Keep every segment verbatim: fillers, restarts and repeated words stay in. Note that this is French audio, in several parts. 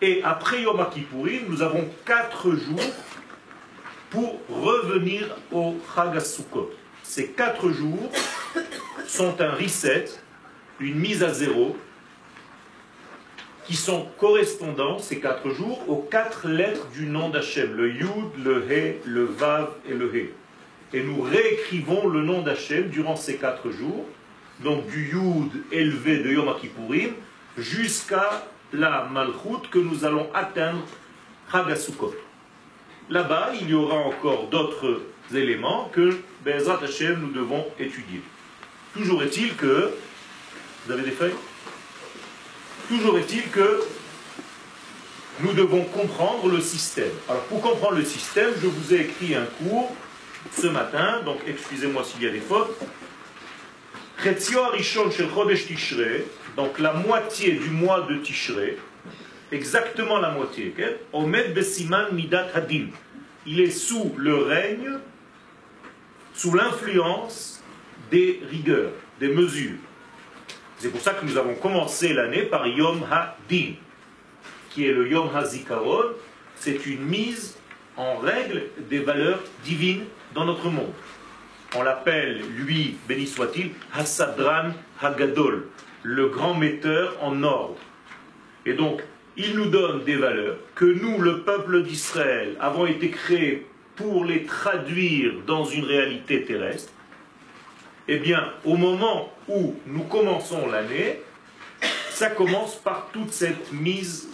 Et après Yom Kippourim, nous avons quatre jours pour revenir au Chag HaSukkot. Ces quatre jours sont un reset, une mise à zéro, qui sont correspondants, ces quatre jours, aux quatre lettres du nom d'Hachem, le Yud, le He, le Vav et le He. Et nous réécrivons le nom d'Hachem durant ces quatre jours, donc du Yud élevé de Yom Kippourim jusqu'à la Malchut que nous allons atteindre Chag HaSukkot. Là-bas, il y aura encore d'autres éléments que Be'ezrat Hashem nous devons étudier. Toujours est-il que... Vous avez des feuilles? Toujours est-il que nous devons comprendre le système. Alors pour comprendre le système, je vous ai écrit un cours ce matin, donc excusez-moi s'il y a des fautes. Chetzio Harishon shel Chodesh Tishrei, donc la moitié du mois de Tishrei, exactement la moitié, okay? Omed Besiman Midat Hadin. Il est sous le règne, sous l'influence des rigueurs, des mesures. C'est pour ça que nous avons commencé l'année par Yom HaDin, qui est le Yom HaZikaron. C'est une mise en règle des valeurs divines dans notre monde. On l'appelle, lui, béni soit-il, Hasadran Hagadol, le grand metteur en ordre. Et donc, il nous donne des valeurs que nous, le peuple d'Israël, avons été créés pour les traduire dans une réalité terrestre. Eh bien, au moment où nous commençons l'année, ça commence par toute cette mise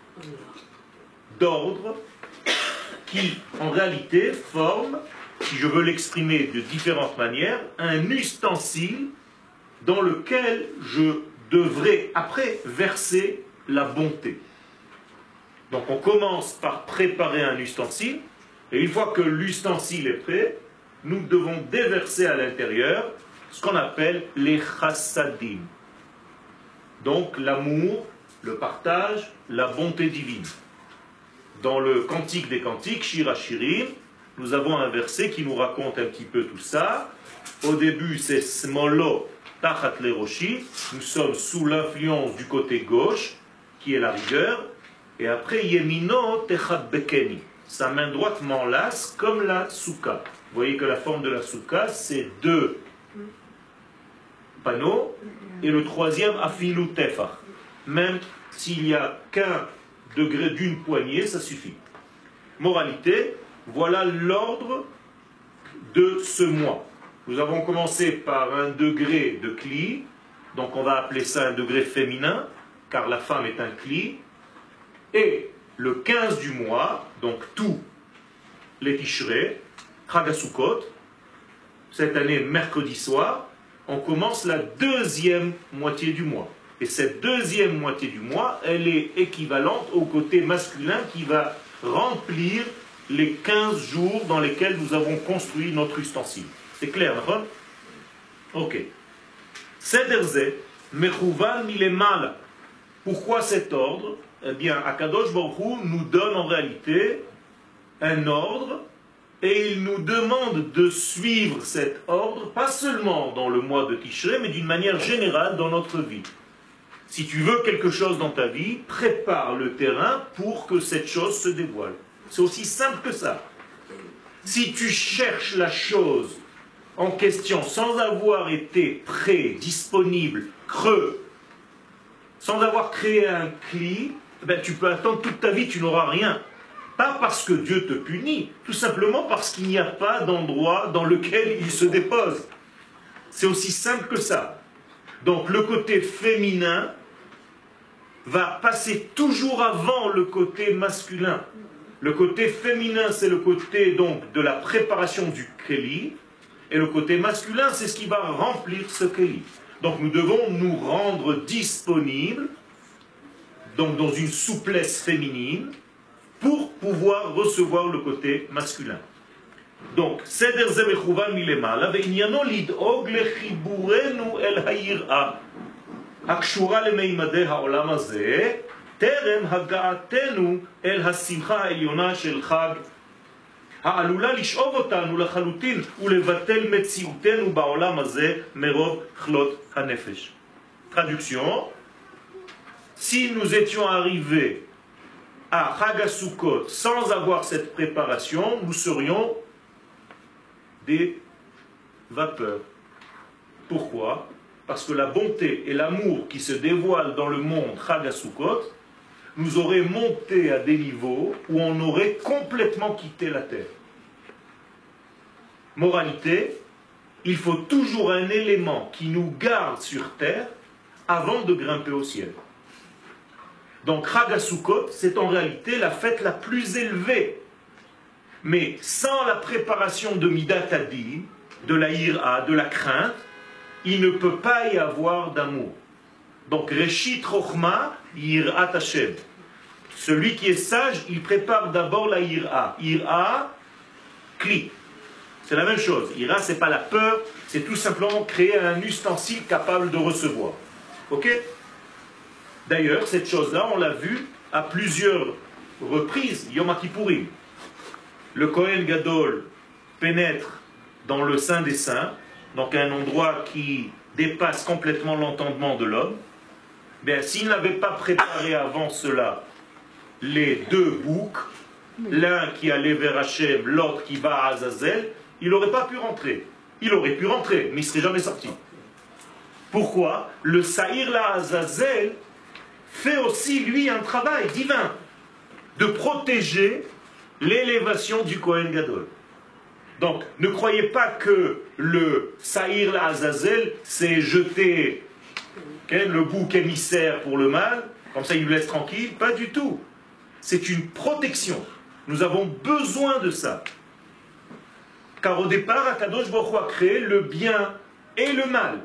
d'ordre qui, en réalité, forme, si je veux l'exprimer de différentes manières, un ustensile dans lequel je devrais, après, verser la bonté. Donc, on commence par préparer un ustensile, et une fois que l'ustensile est prêt, nous devons déverser à l'intérieur ce qu'on appelle les chassadim. Donc l'amour, le partage, la bonté divine. Dans le Cantique des Cantiques, Shir HaShirim, nous avons un verset qui nous raconte un petit peu tout ça. Au début, c'est Smolo Tachat Leroshi, nous sommes sous l'influence du côté gauche, qui est la rigueur, et après Yemino Techat Bekeni, sa main droite m'enlace comme la souka. Vous voyez que la forme de la souka, c'est deux panneaux, et le troisième, afilu tefach. Même s'il n'y a qu'un degré d'une poignée, ça suffit. Moralité, voilà l'ordre de ce mois. Nous avons commencé par un degré de cli, donc on va appeler ça un degré féminin, car la femme est un cli, et le quinze du mois, donc tous les Tishrei, Chag HaSukkot, cette année mercredi soir, on commence la deuxième moitié du mois. Et cette deuxième moitié du mois, elle est équivalente au côté masculin qui va remplir les quinze jours dans lesquels nous avons construit notre ustensile. C'est clair, d'accord? Ok. Sederze, mechouvan milemala. Pourquoi cet ordre? Eh bien, Akadosh Baruch Hu nous donne en réalité un ordre et il nous demande de suivre cet ordre, pas seulement dans le mois de Tishrei, mais d'une manière générale dans notre vie. Si tu veux quelque chose dans ta vie, prépare le terrain pour que cette chose se dévoile. C'est aussi simple que ça. Si tu cherches la chose en question sans avoir été prêt, disponible, creux, sans avoir créé un cli, ben tu peux attendre toute ta vie, tu n'auras rien. Pas parce que Dieu te punit, tout simplement parce qu'il n'y a pas d'endroit dans lequel il se dépose. C'est aussi simple que ça. Donc le côté féminin va passer toujours avant le côté masculin. Le côté féminin, c'est le côté donc de la préparation du kéli, et le côté masculin, c'est ce qui va remplir ce kéli. Donc nous devons nous rendre disponibles, donc dans une souplesse féminine, pour pouvoir recevoir le côté masculin. Donc, Seder ze mechouvan milemala, ve'inyano lid'og lechiburenu el ha'yir'a, הקשורה למימדי העולם הזה, טרם הגעתנו אל השמחה העליונה של חג, העלולה לשאוב אותנו לחלוטין ולבטל מציאותנו בעולם הזה מרוב חלות הנפש. Traduction, si nous étions arrivés à Chag HaSukkot sans avoir cette préparation, nous serions des vapeurs. Pourquoi? Parce que la bonté et l'amour qui se dévoilent dans le monde Chag HaSukkot nous auraient monté à des niveaux où on aurait complètement quitté la terre. Moralité, il faut toujours un élément qui nous garde sur terre avant de grimper au ciel. Donc Chag HaSukkot, c'est en réalité la fête la plus élevée. Mais sans la préparation de Midat Hadin, de la ira, de la crainte, il ne peut pas y avoir d'amour. Donc Reshit Chochma, Yirat Hashem. Celui qui est sage, il prépare d'abord la ira. Ira, kli. C'est la même chose. Ira, c'est pas la peur, c'est tout simplement créer un ustensile capable de recevoir. Ok? D'ailleurs, cette chose-là, on l'a vu à plusieurs reprises, Yom Kippourim. Le Kohen Gadol pénètre dans le Saint des Saints, donc un endroit qui dépasse complètement l'entendement de l'homme. Bien, s'il n'avait pas préparé avant cela les deux boucs, l'un qui allait vers Hachem, l'autre qui va à Azazel, il n'aurait pas pu rentrer. Il aurait pu rentrer, mais il ne serait jamais sorti. Pourquoi? Le Saïr la Azazel fait aussi, lui, un travail divin de protéger l'élévation du Kohen Gadol. Donc, ne croyez pas que le Saïr la Azazel s'est jeté okay, le bouc émissaire pour le mal, comme ça il nous laisse tranquille. Pas du tout. C'est une protection. Nous avons besoin de ça. Car au départ, Akadosh Baruch Hu a créé le bien et le mal,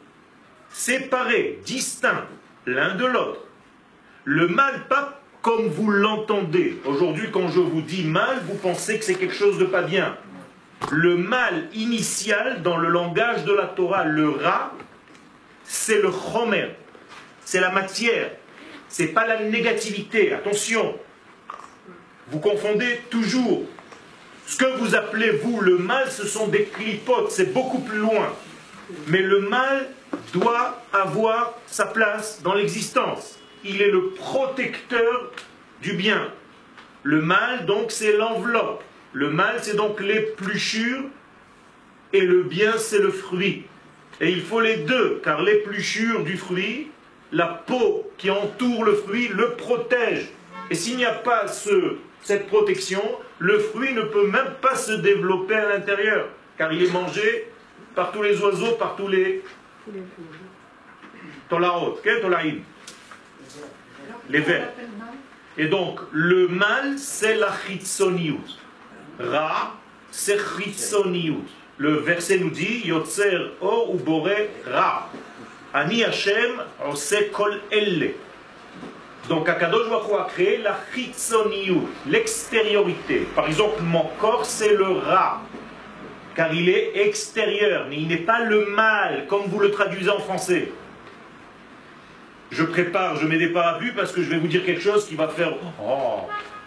séparés, distincts, l'un de l'autre. Le mal, pas comme vous l'entendez. Aujourd'hui, quand je vous dis mal, vous pensez que c'est quelque chose de pas bien. Le mal initial dans le langage de la Torah, le ra, c'est le chomer, c'est la matière, c'est pas la négativité. Attention, vous confondez toujours. Ce que vous appelez, vous, le mal, ce sont des clipotes, c'est beaucoup plus loin. Mais le mal doit avoir sa place dans l'existence. Il est le protecteur du bien. Le mal, donc, c'est l'enveloppe. Le mal, c'est donc l'épluchure, et le bien, c'est le fruit. Et il faut les deux, car l'épluchure du fruit, la peau qui entoure le fruit, le protège. Et s'il n'y a pas ce, cette protection, le fruit ne peut même pas se développer à l'intérieur, car il est mangé par tous les oiseaux, par tous les... Tolaot, tolaïm, les vers. Et donc, le mal, c'est la chitzoniut. Ra, c'est chitzoniut. Le verset nous dit, Yotzer o ou boré ra. Ani Hashem, ose kol elle. Donc, Akadosh Baruch Hu a créé la chitzoniut, l'extériorité. Par exemple, mon corps, c'est le ra, car il est extérieur, mais il n'est pas le mal, comme vous le traduisez en français. Je prépare, je mets des parapluies parce que je vais vous dire quelque chose qui va faire... Oh.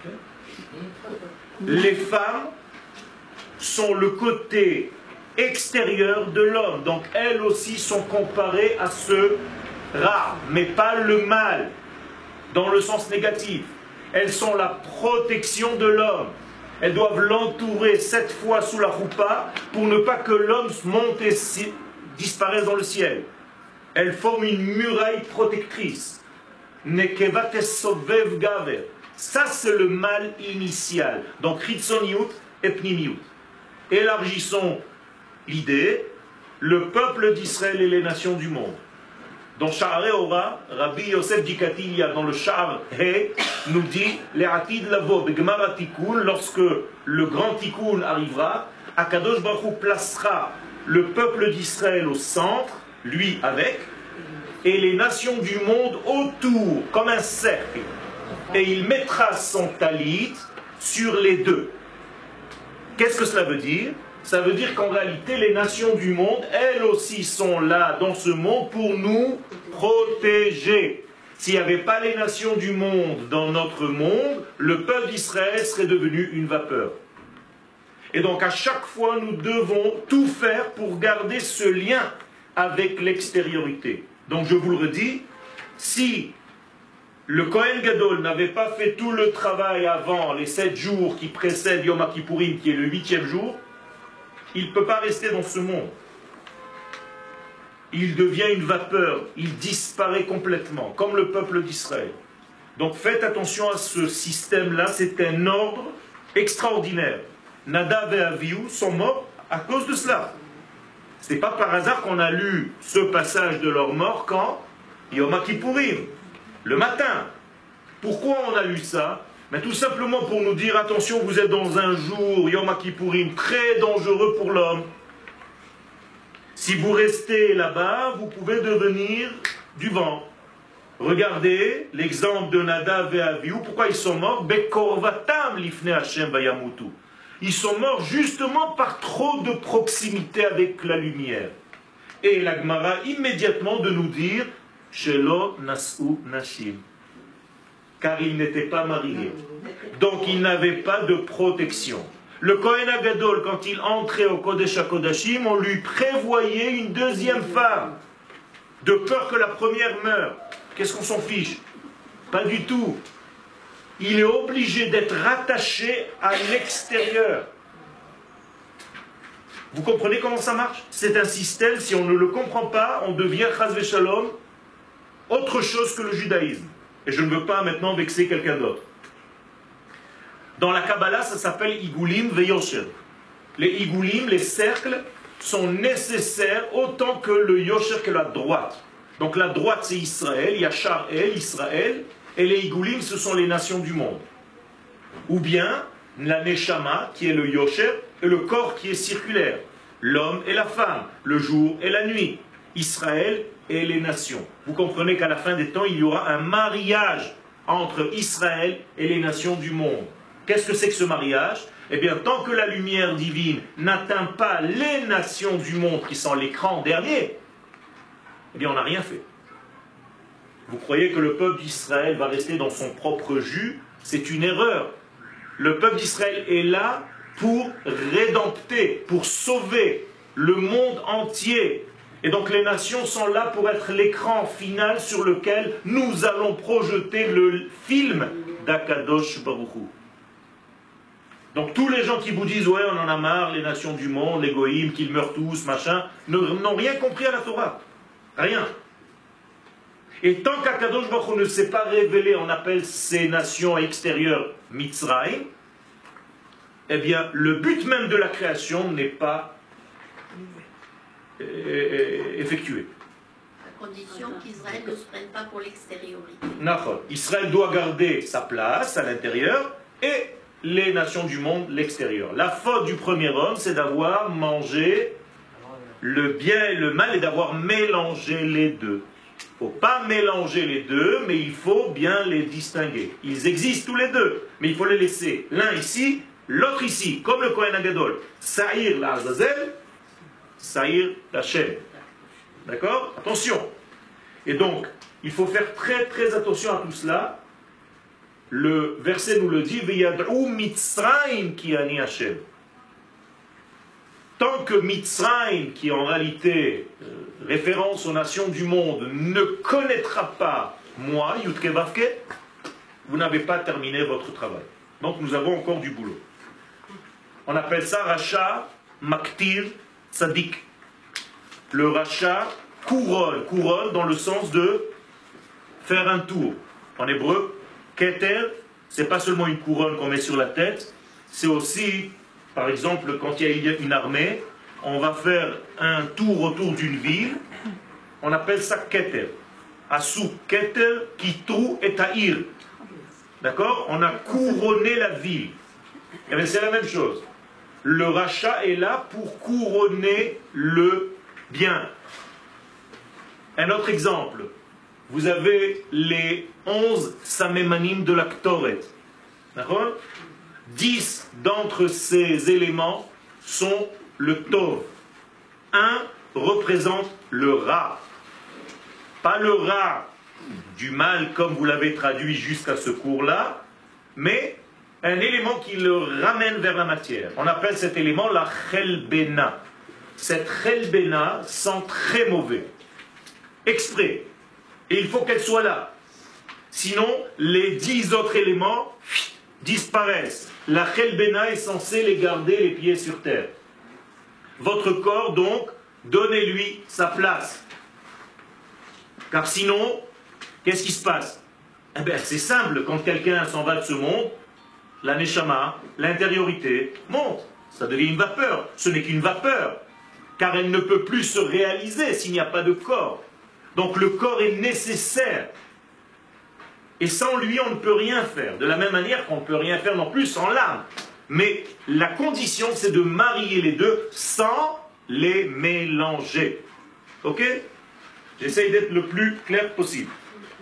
Les femmes sont le côté extérieur de l'homme, donc elles aussi sont comparées à ce ra, mais pas le mal, dans le sens négatif. Elles sont la protection de l'homme. Elles doivent l'entourer sept fois sous la choupa pour ne pas que l'homme monte et disparaisse dans le ciel. Elles forment une muraille protectrice. Nekevates sovev gaver. Ça, c'est le mal initial. Donc, chitzoniut et pnimiut. Élargissons l'idée, le peuple d'Israël et les nations du monde. Dans Sha'arei Ora, Rabbi Yosef Dikatilia, dans le Sha'ar He, nous dit Le'atid lavo begmar hatikun, lorsque le grand tikkun arrivera, Akadosh Baruch Hu placera le peuple d'Israël au centre, lui avec, et les nations du monde autour, comme un cercle. Et il mettra son talit sur les deux. Qu'est-ce que cela veut dire? Ça veut dire qu'en réalité, les nations du monde, elles aussi sont là dans ce monde pour nous protéger. S'il n'y avait pas les nations du monde dans notre monde, le peuple d'Israël serait devenu une vapeur. Et donc à chaque fois, nous devons tout faire pour garder ce lien avec l'extériorité. Donc je vous le redis, si le Kohen Gadol n'avait pas fait tout le travail avant les sept jours qui précèdent Yom Kippourim, qui est le huitième jour, il ne peut pas rester dans ce monde. Il devient une vapeur, il disparaît complètement, comme le peuple d'Israël. Donc faites attention à ce système-là, c'est un ordre extraordinaire. Nadav et Avihu sont morts à cause de cela. Ce n'est pas par hasard qu'on a lu ce passage de leur mort quand Yom Kippourim, le matin. Pourquoi on a lu ça? Mais tout simplement pour nous dire, attention, vous êtes dans un jour, Yom Kippourim, très dangereux pour l'homme. Si vous restez là-bas, vous pouvez devenir du vent. Regardez l'exemple de Nadav et Avihu. Pourquoi ils sont morts? Bekorvatam lifne Hashem vayamutu. Ils sont morts justement par trop de proximité avec la lumière. Et la Gemara immédiatement de nous dire Shelo nasu nashim. Car ils n'étaient pas mariés. Donc ils n'avaient pas de protection. Le Kohen Agadol, quand il entrait au Kodesh HaKodashim, on lui prévoyait une deuxième femme, de peur que la première meure. Qu'est-ce qu'on s'en fiche? Pas du tout. Il est obligé d'être rattaché à l'extérieur. Vous comprenez comment ça marche? C'est un système, si on ne le comprend pas, on devient Chas v'Shalom autre chose que le judaïsme. Et je ne veux pas maintenant vexer quelqu'un d'autre. Dans la Kabbalah, ça s'appelle Igulim veYosher. Les Igulim, les cercles, sont nécessaires autant que le Yosher, que la droite. Donc la droite, c'est Israël, Yachar El, Israël, et les Igulim, ce sont les nations du monde. Ou bien la Neshama, qui est le Yosher, et le corps qui est circulaire. L'homme et la femme, le jour et la nuit. Israël et les nations. Vous comprenez qu'à la fin des temps, il y aura un mariage entre Israël et les nations du monde. Qu'est-ce que c'est que ce mariage? Eh bien, tant que la lumière divine n'atteint pas les nations du monde qui sont l'écran dernier, eh bien, on n'a rien fait. Vous croyez que le peuple d'Israël va rester dans son propre jus? C'est une erreur. Le peuple d'Israël est là pour rédempter, pour sauver le monde entier. Et donc les nations sont là pour être l'écran final sur lequel nous allons projeter le film d'Akadosh Baruch Hu. Donc tous les gens qui vous disent « ouais, on en a marre, les nations du monde, les goïms, qu'ils meurent tous, machin », n'ont rien compris à la Torah. Rien. Et tant qu'Akadosh Baruch Hu ne s'est pas révélé, on appelle ces nations extérieures Mitzrayim, eh bien le but même de la création n'est pas euh, effectué. À condition qu'Israël ne se prenne pas pour l'extériorité. Israël doit garder sa place à l'intérieur et les nations du monde l'extérieur. La faute du premier homme, c'est d'avoir mangé le bien et le mal et d'avoir mélangé les deux. Il ne faut pas mélanger les deux, mais il faut bien les distinguer. Ils existent tous les deux, mais il faut les laisser. L'un ici, l'autre ici, comme le Kohen Agadol. Saïr la Azazel, Saïr la Shem. D'accord? Attention. Et donc, il faut faire très très attention à tout cela. Le verset nous le dit, Veyad'u Mitzrayim ki ani Hashem. Tant que Mitzrayim, qui est en réalité euh, référence aux nations du monde, ne connaîtra pas moi, Yudke Vavke, vous n'avez pas terminé votre travail. Donc nous avons encore du boulot. On appelle ça Racha Maktir Tzadik. Le Racha couronne, couronne dans le sens de faire un tour. En hébreu, Keter, c'est pas seulement une couronne qu'on met sur la tête, c'est aussi, par exemple, quand il y a une armée, on va faire un tour autour d'une ville, on appelle ça Keter. Asu Keter, Kitru et Taïr. D'accord? On a couronné la ville. Et bien c'est la même chose. Le rachat est là pour couronner le bien. Un autre exemple. Vous avez les onze samémanim de la Ktoret. D'accord? Dix d'entre ces éléments sont le Tov. Un représente le Ra. Pas le Ra du mal comme vous l'avez traduit jusqu'à ce cours-là, mais un élément qui le ramène vers la matière. On appelle cet élément la Chelbena. Cette Chelbena sent très mauvais. Exprès. Et il faut qu'elle soit là. Sinon, les dix autres éléments disparaissent. La Chelbena est censée les garder les pieds sur terre. Votre corps, donc, donnez-lui sa place. Car sinon, qu'est-ce qui se passe? Eh bien, c'est simple, quand quelqu'un s'en va de ce monde, la neshama, l'intériorité, monte. Ça devient une vapeur. Ce n'est qu'une vapeur, car elle ne peut plus se réaliser s'il n'y a pas de corps. Donc le corps est nécessaire. Et sans lui, on ne peut rien faire. De la même manière qu'on ne peut rien faire non plus sans l'âme. Mais la condition, c'est de marier les deux sans les mélanger. Ok? J'essaye d'être le plus clair possible.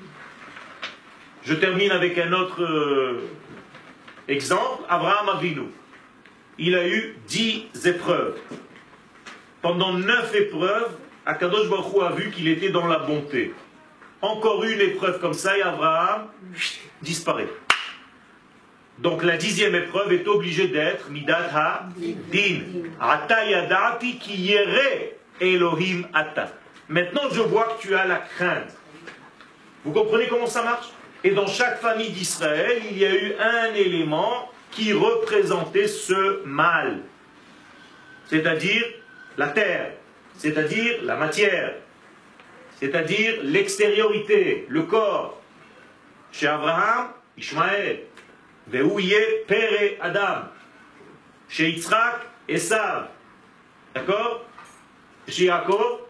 Je termine avec un autre euh, exemple. Abraham Avinu. Il a eu dix épreuves. Pendant neuf épreuves, Akadosh Baruch Hu a vu qu'il était dans la bonté. Encore une épreuve comme ça et Abraham disparaît. Donc la dixième épreuve est obligée d'être Midat Ha-Din. Ata yadati ki yere Elohim ata. Maintenant je vois que tu as la crainte. Vous comprenez comment ça marche? Et dans chaque famille d'Israël, il y a eu un élément qui représentait ce mal. C'est-à-dire la terre, c'est-à-dire la matière, c'est-à-dire l'extériorité, le corps. Chez Abraham, Ishmaël. Ve'ouye Pere Adam. Chez Yitzhak, Esav. D'accord? Chez Yaakov,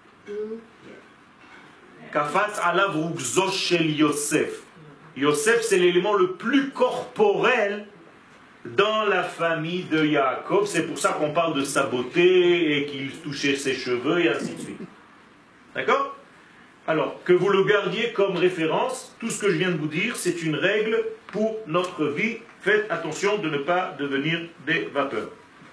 Kafatz alav rugzo shel Yosef. Yosef, c'est l'élément le plus corporel dans la famille de Yaakov. C'est pour ça qu'on parle de sa beauté et qu'il touchait ses cheveux et ainsi de suite. D'accord? Alors, que vous le gardiez comme référence, tout ce que je viens de vous dire, c'est une règle pour notre vie. Faites attention de ne pas devenir des vapeurs.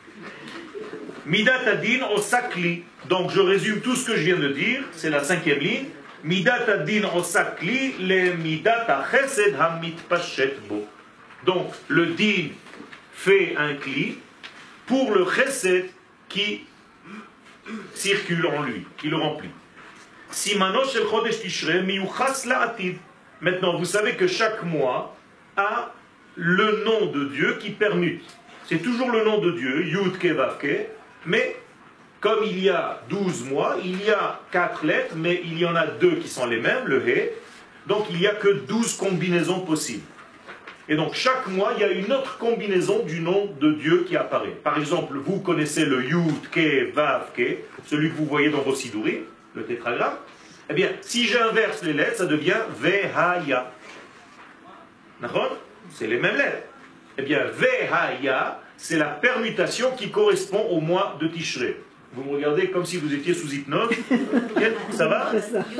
Midat adin osakli. Donc, je résume tout ce que je viens de dire. C'est la cinquième ligne. Midat adin osakli le midat ha-chesed ha-mitpashet bo. Donc, le din fait un cli pour le chesed qui circule en lui, qui le remplit. Simano shel chodesh tishrei miyuchas la'atid. Maintenant, vous savez que chaque mois a le nom de Dieu qui permute. C'est toujours le nom de Dieu, Yud Ke Vav Ke, mais comme il y a douze mois, il y a quatre lettres, mais il y en a deux qui sont les mêmes, le He, donc il n'y a que douze combinaisons possibles. Et donc chaque mois, il y a une autre combinaison du nom de Dieu qui apparaît. Par exemple, vous connaissez le Yud Ke Vav Ke, celui que vous voyez dans vos sidouris, le tétragramme. Eh bien, si j'inverse les lettres, ça devient Vehaya. D'accord? C'est les mêmes lettres. Eh bien, Vehaya, c'est la permutation qui correspond au mois de Tishrei. Vous me regardez comme si vous étiez sous hypnose. Ça va?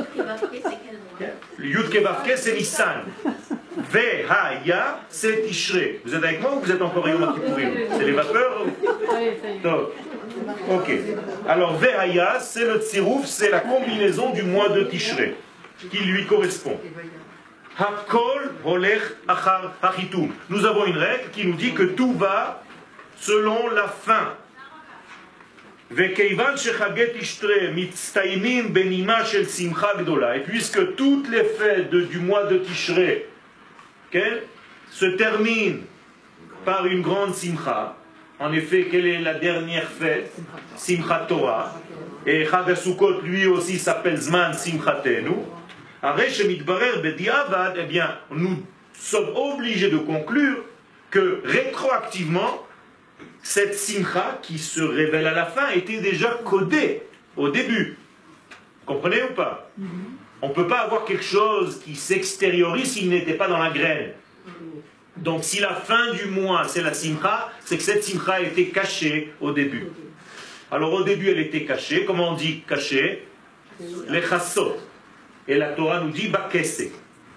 Le Yud Ke Vav Ke, c'est Nissan. Vehaya, c'est Tishrei. Vous êtes avec moi ou vous êtes encore Yom Kippourim? C'est les vapeurs? Donc, ok. Alors, Vehaya, c'est le tsirouf, c'est la combinaison du mois de Tishrei qui lui correspond. Hakol holech achar hachitum. Nous avons une règle qui nous dit que tout va selon la fin. Vekeivan shechaget Tishrei mitztaimim benima shel simcha gdola. Et puisque toutes les fêtes de, du mois de Tishrei okay, se terminent par une grande simcha, en effet, quelle est la dernière fête? Simchat Torah. Et Chag HaSukkot, lui aussi, s'appelle Zman Simchatenu. Aresh mitbarer bediavad, eh bien, nous sommes obligés de conclure que rétroactivement, cette simcha qui se révèle à la fin était déjà codée au début. Vous comprenez ou pas? On ne peut pas avoir quelque chose qui s'extériorise s'il n'était pas dans la graine. Donc si la fin du mois c'est la simcha, c'est que cette simcha a été cachée au début. Alors au début elle était cachée, comment on dit cachée? Les chassot. Et la Torah nous dit bakese.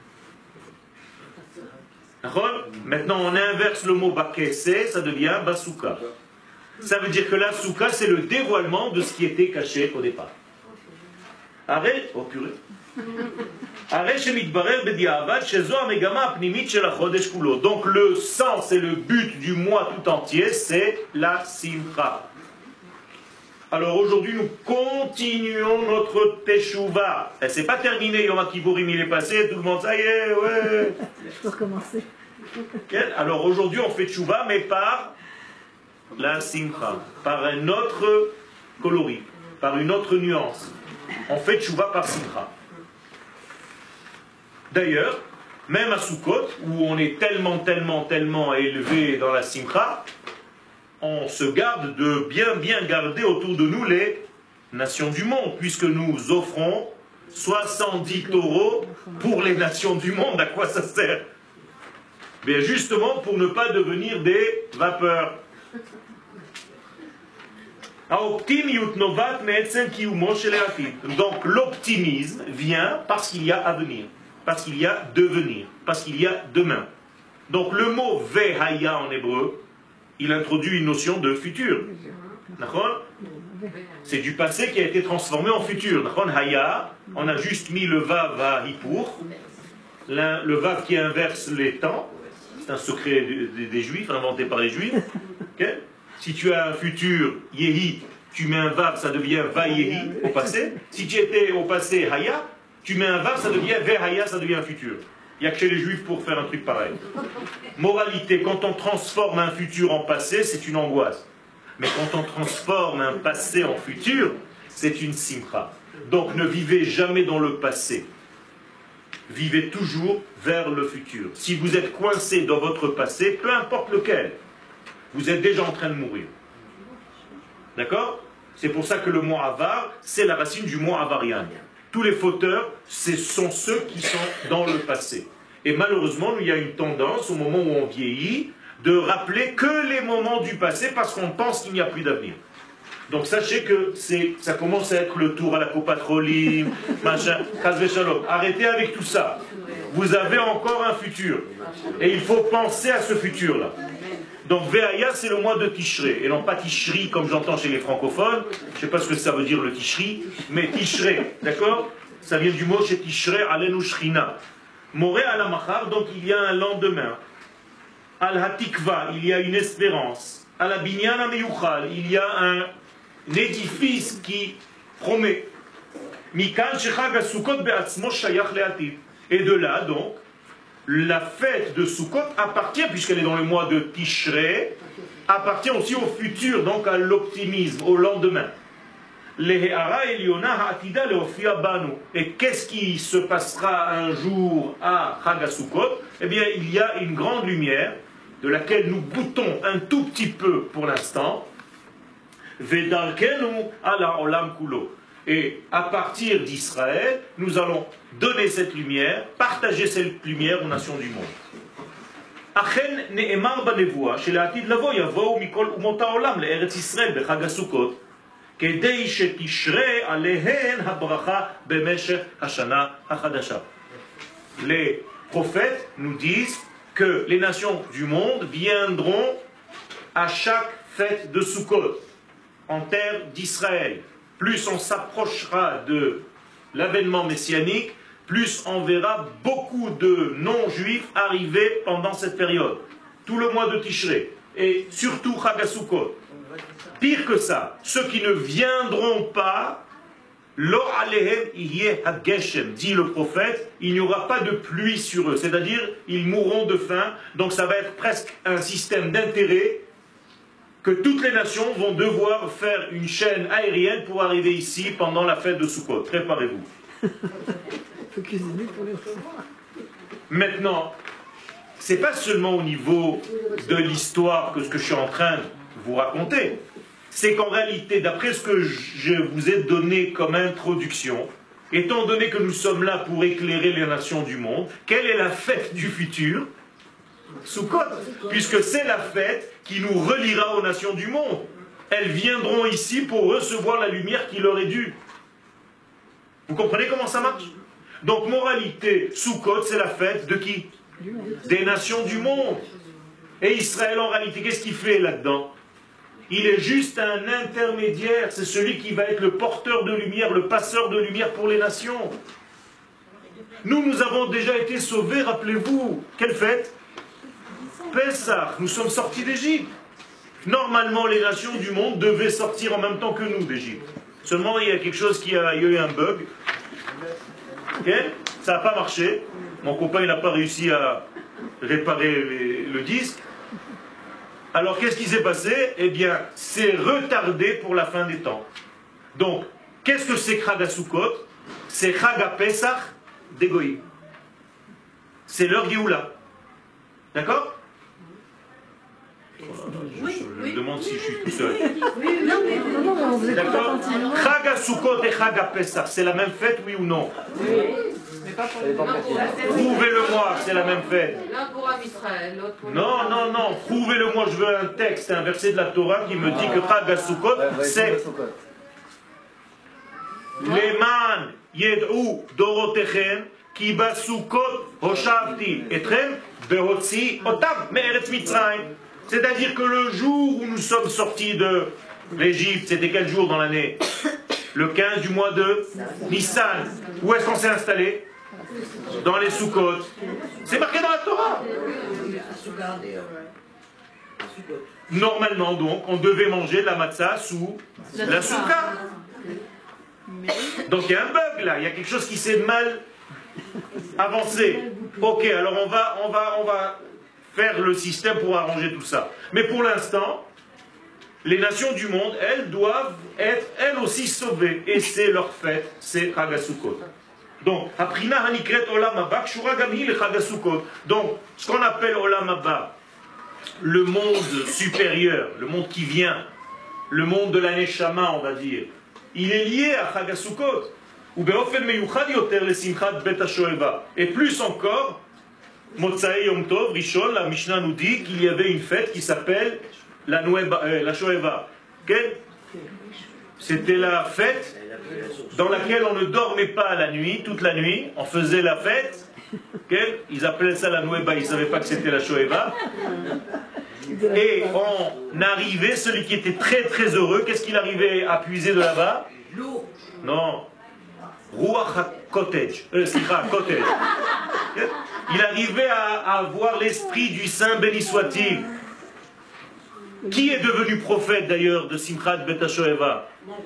D'accord? Maintenant on inverse le mot bakese, ça devient basuka. Ça veut dire que la souka c'est le dévoilement de ce qui était caché au départ. Arrête, oh purée. Donc le sens et le but du mois tout entier, c'est la simcha. Alors aujourd'hui, nous continuons notre Teshuvah. Et c'est pas terminé, Yom Kippourim, il est passé, tout le monde, ça y est, ouais. Je peux recommencer. Alors aujourd'hui, on fait Teshuvah, mais par la Simcha, par un autre coloris, par une autre nuance. On fait Teshuvah par Simcha. D'ailleurs, même à Sukkot, où on est tellement, tellement, tellement élevé dans la Simcha, on se garde de bien, bien garder autour de nous les nations du monde, puisque nous offrons soixante-dix taureaux pour les nations du monde. À quoi ça sert? Bien justement pour ne pas devenir des vapeurs. Donc l'optimisme vient parce qu'il y a avenir, parce qu'il y a devenir, parce qu'il y a demain. Donc le mot vehaya en hébreu, il introduit une notion de futur. C'est du passé qui a été transformé en futur. Haya, on a juste mis le vav à hipour, le vav qui inverse les temps. C'est un secret des, des juifs, inventé par les juifs. Okay? Si tu as un futur yehi, tu mets un vav, ça devient va yehi au passé. Si tu étais au passé haya, tu mets un vav, ça devient ve haya, ça devient un futur. Il n'y a que chez les juifs pour faire un truc pareil. Moralité, quand on transforme un futur en passé, c'est une angoisse. Mais quand on transforme un passé en futur, c'est une simcha. Donc ne vivez jamais dans le passé. Vivez toujours vers le futur. Si vous êtes coincé dans votre passé, peu importe lequel, vous êtes déjà en train de mourir. D'accord? C'est pour ça que le mot avar, c'est la racine du mot avarian. Tous les fauteurs, ce sont ceux qui sont dans le passé. Et malheureusement, il y a une tendance, au moment où on vieillit, de rappeler que les moments du passé parce qu'on pense qu'il n'y a plus d'avenir. Donc sachez que ça commence à être le tour à la copatroline, machin, shalom. Arrêtez avec tout ça. Vous avez encore un futur. Et il faut penser à ce futur-là. Donc Ve'aya, c'est le mois de Tishré. Et non pas Tishri, comme j'entends chez les francophones. Je ne sais pas ce que ça veut dire le Tishri, mais Tishré, d'accord? Ça vient du mot chez Tishré, Alenu Shrina. Moré à la Machar, donc il y a un lendemain. Al-Hatikva, il y a une espérance. Al-Binyana Meyuchal, il y a un, un édifice qui promet. Mikan Shechag HaSukkot be'atzmo shayach le'ativ. Et de là, donc, la fête de Sukkot appartient, puisqu'elle est dans le mois de Tishré, appartient aussi au futur, donc à l'optimisme, au lendemain. Et qu'est-ce qui se passera un jour à Chag HaSukkot? Eh bien, il y a une grande lumière, de laquelle nous goûtons un tout petit peu pour l'instant. Vedarkenu ala olam kulo. Et à partir d'Israël, nous allons donner cette lumière, partager cette lumière aux nations du monde. Achen ne'emar banevoa, shela'atid lavo yavou mikol umot ha'olam le'eretz Yisrael b'chag HaSukkot, kedei shetishre alehen habracha b'meshech hashana hachadasha. Les prophètes nous disent que les nations du monde viendront à chaque fête de Sukkot, en terre d'Israël. Plus on s'approchera de l'avènement messianique, plus on verra beaucoup de non-juifs arriver pendant cette période. Tout le mois de Tishré, et surtout Chag HaSukkot. Pire que ça, ceux qui ne viendront pas, Lo alehem yeh hageshem, dit le prophète, il n'y aura pas de pluie sur eux, c'est-à-dire ils mourront de faim, donc ça va être presque un système d'intérêt que toutes les nations vont devoir faire une chaîne aérienne pour arriver ici pendant la fête de Sukkot. Préparez-vous. Maintenant, c'est pas seulement au niveau de l'histoire que ce que je suis en train de vous raconter. C'est qu'en réalité, d'après ce que je vous ai donné comme introduction, étant donné que nous sommes là pour éclairer les nations du monde, quelle est la fête du futur? Sukkot, puisque c'est la fête qui nous reliera aux nations du monde. Elles viendront ici pour recevoir la lumière qui leur est due. Vous comprenez comment ça marche? Donc, moralité, Sukkot, c'est la fête de qui? Des nations du monde. Et Israël, en réalité, qu'est-ce qu'il fait là-dedans? Il est juste un intermédiaire, c'est celui qui va être le porteur de lumière, le passeur de lumière pour les nations. Nous, nous avons déjà été sauvés, rappelez-vous. Quelle fête? Pessah, nous sommes sortis d'Égypte. Normalement, les nations du monde devaient sortir en même temps que nous d'Égypte. Seulement, il y a quelque chose qui a, il y a eu un bug. Okay? Ça n'a pas marché. Mon copain n'a pas réussi à réparer les, le disque. Alors, qu'est-ce qui s'est passé? Eh bien, c'est retardé pour la fin des temps. Donc, qu'est-ce que c'est Chag HaSukkot? C'est Chag HaPesach des Goïm. C'est leur Géoula. D'accord? Je, Oui, je oui. me demande si je suis tout seul. Oui, non, mais non, non, vous êtes D'accord? Chag HaSukkot et Chag HaPesach, c'est la même fête, oui ou non? Oui. Mais pas pour les Prouvez-le-moi, c'est la même fête. L'un pour Am Israël, l'autre pour... Non, non, non, prouvez-le-moi, je veux un texte, un verset de la Torah qui me dit que Chag HaSukkot, c'est Leman yed'u dorotechem ki basukot hoshavti etrem behotzi otam me'eretz Mitzrayim. C'est-à-dire que le jour où nous sommes sortis de l'Égypte, c'était quel jour dans l'année? Le quinze du mois de Nissan. Où est-ce qu'on s'est installé? Dans les Sukkot. C'est marqué dans la Torah. Normalement donc, on devait manger la matzah sous la soukha. Donc il y a un bug là, il y a quelque chose qui s'est mal avancé. Ok, alors on va, on va, on va faire le système pour arranger tout ça. Mais pour l'instant, les nations du monde, elles doivent être elles aussi sauvées. Et c'est leur fête, c'est Chag HaSukkot. Donc, Aprina Hanikret Olam Haba, Kshura Gamhi le Chag HaSukkot. Donc, ce qu'on appelle Olam Haba, le monde supérieur, le monde qui vient, le monde de la Neshama, on va dire, il est lié à Chag HaSukkot. Ou be'ofen meyuchad yoter le Simchat Bet HaShoeva. Et plus encore, Motzae Yom Tov, Rishon, la Mishnah nous dit qu'il y avait une fête qui s'appelle la, euh, la Shoeva. Okay? C'était la fête dans laquelle on ne dormait pas la nuit, toute la nuit, on faisait la fête. Okay? Ils appelaient ça la Nueva, ils ne savaient pas que c'était la Shoeva. Et on arrivait, celui qui était très très heureux, qu'est-ce qu'il arrivait à puiser de là-bas? L'eau. Non. Ruach HaKodesh. Euh, Sikha, Kodesh. Il arrivait à, à voir l'esprit du Saint, béni soit-il. Qui est devenu prophète d'ailleurs de Simchat Bet HaShoeva?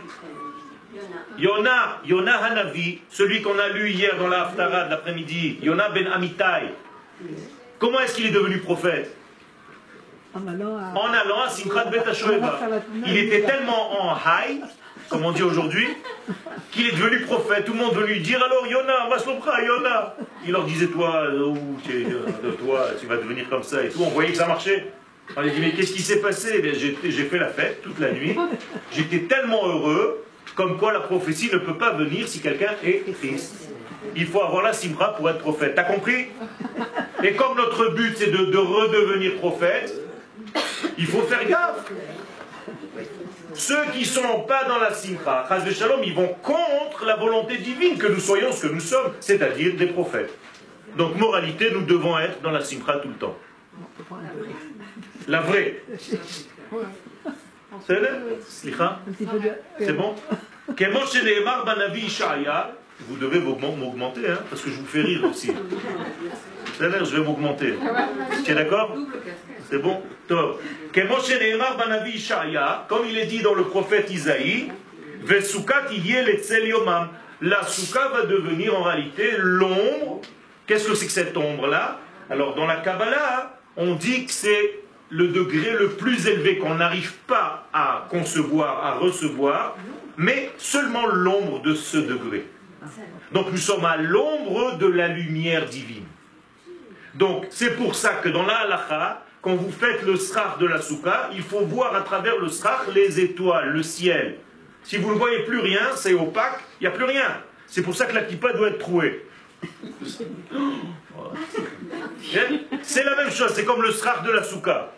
Yona, Yona Hanavi, celui qu'on a lu hier dans la Haftara de l'après-midi, Yona ben Amitai. Comment est-ce qu'il est devenu prophète? En allant à Simchat Bet HaShoeva. Il était tellement en high, comme on dit aujourd'hui, qu'il est devenu prophète. Tout le monde veut lui dire alors Yona, Maslopra, Yona. Il leur disait toi, oh, toi, tu vas devenir comme ça et tout. On voyait que ça marchait. On lui dit mais qu'est-ce qui s'est passé? J'ai fait la fête toute la nuit. J'étais tellement heureux, comme quoi la prophétie ne peut pas venir si quelqu'un est triste. Il faut avoir la simra pour être prophète. T'as compris? Et comme notre but c'est de, de redevenir prophète, il faut faire gaffe. Ceux qui ne sont pas dans la simra, Chas v'Shalom, ils vont contre la volonté divine que nous soyons ce que nous sommes, c'est-à-dire des prophètes. Donc, moralité, nous devons être dans la simra tout le temps. La vraie. C'est C'est bon? Vous devez m'augmenter, hein, parce que je vous fais rire aussi. Je vais m'augmenter. Tu es d'accord? C'est bon? Top. Comme il est dit dans le prophète Isaïe, la souka va devenir en réalité l'ombre. Qu'est-ce que c'est que cette ombre-là? Alors dans la Kabbalah, on dit que c'est le degré le plus élevé qu'on n'arrive pas à concevoir, à recevoir, mais seulement l'ombre de ce degré. Donc nous sommes à l'ombre de la lumière divine. Donc c'est pour ça que dans la halakha, quand vous faites le srach de la souka, il faut voir à travers le srach les étoiles, le ciel. Si vous ne voyez plus rien, c'est opaque, il n'y a plus rien. C'est pour ça que la kippa doit être trouée. C'est la même chose, c'est comme le srach de la souka.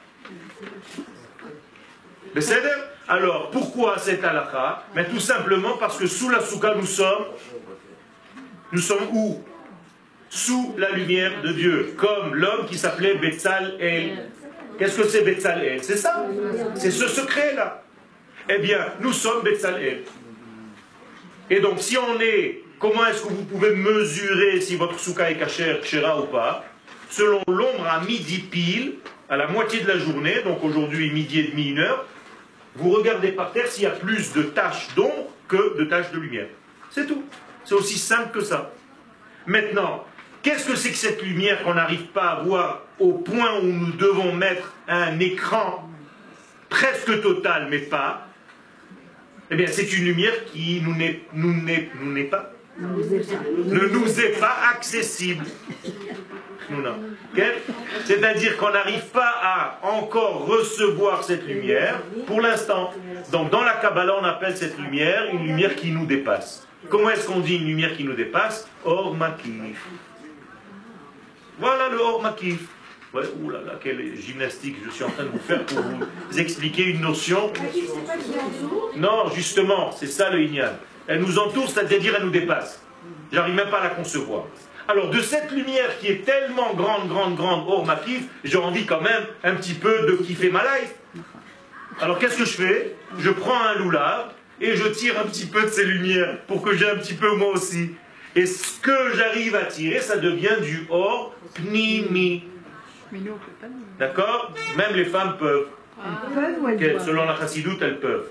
Mais c'est alors, pourquoi cette halakha? Mais tout simplement parce que sous la souka, nous sommes, nous sommes où? Sous la lumière de Dieu, comme l'homme qui s'appelait Betzalel. Qu'est-ce que c'est Betzalel? C'est ça, c'est ce secret-là. Eh bien, nous sommes Betzalel. Et donc, si on est, comment est-ce que vous pouvez mesurer si votre souka est kasher, kshera ou pas? Selon l'ombre à midi pile à la moitié de la journée, donc aujourd'hui midi et demi, une heure, vous regardez par terre s'il y a plus de taches d'ombre que de taches de lumière. C'est tout. C'est aussi simple que ça. Maintenant, qu'est-ce que c'est que cette lumière qu'on n'arrive pas à voir au point où nous devons mettre un écran presque total, mais pas? Eh bien, c'est une lumière qui nous n'est, nous n'est, nous n'est pas, ne nous est pas accessible. Nous, non. Okay? C'est-à-dire qu'on n'arrive pas à encore recevoir cette lumière pour l'instant. Donc, dans la Kabbalah, on appelle cette lumière une lumière qui nous dépasse. Comment est-ce qu'on dit une lumière qui nous dépasse? Or Makif. Voilà le Or Makif. Ouais, ouh là là, quelle gymnastique je suis en train de vous faire pour vous expliquer une notion. Non, justement, c'est ça le Inyan. Elle nous entoure, c'est-à-dire elle nous dépasse. J'arrive même pas à la concevoir. Alors, de cette lumière qui est tellement grande, grande, grande, Or Makif, j'ai envie quand même un petit peu de kiffer ma life. Alors, qu'est-ce que je fais? Je prends un loulav et je tire un petit peu de ces lumières pour que j'ai un petit peu moi aussi. Et ce que j'arrive à tirer, ça devient du Or Pnimi. D'accord? Même les femmes peuvent. Ah. Okay, selon la chassidoute, elles peuvent.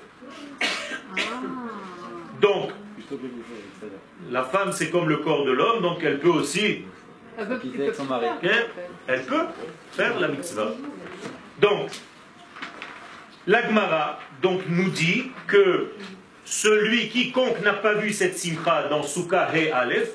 Donc, la femme, c'est comme le corps de l'homme, donc elle peut aussi. Elle peut, peut son mari. Okay, elle peut faire la mitzvah. Donc, la Gemara donc, nous dit que celui, quiconque n'a pas vu cette simcha dans Souka He Aleph,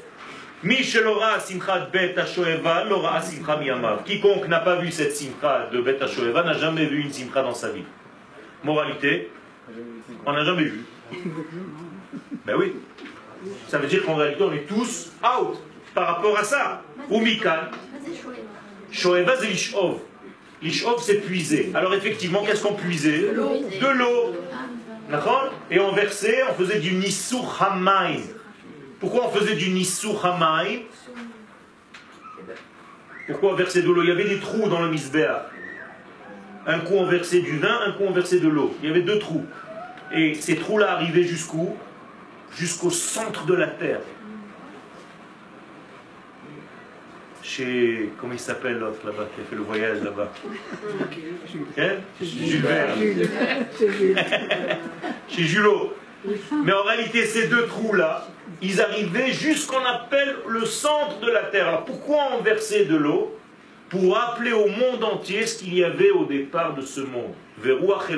quiconque n'a pas vu cette simcha de Bet HaShoeva n'a jamais vu une simcha dans sa vie. Moralité, on n'a jamais vu. Ben oui. Ça veut dire qu'en réalité, on est tous out par rapport à ça. Ou Mikan. Shoeva, c'est l'ishov. L'ishov, c'est puiser. Alors effectivement, qu'est-ce qu'on puisait? De l'eau. Et on versait, on faisait du Nissur Hamaim. Pourquoi on faisait du Nissur Hamaim? Pourquoi on versait de l'eau? Il y avait des trous dans le Misbéach. Un coup on versait du vin, un coup on versait de l'eau. Il y avait deux trous. Et ces trous-là arrivaient jusqu'où? Jusqu'au centre de la terre. Chez... Comment il s'appelle l'autre là-bas qui a fait le voyage là-bas? Hein? Jules Verne. Chez Julot. Mais en réalité, ces deux trous-là, ils arrivaient jusqu'on appelle le centre de la terre. Alors pourquoi on versait de l'eau? Pour appeler au monde entier ce qu'il y avait au départ de ce monde. Il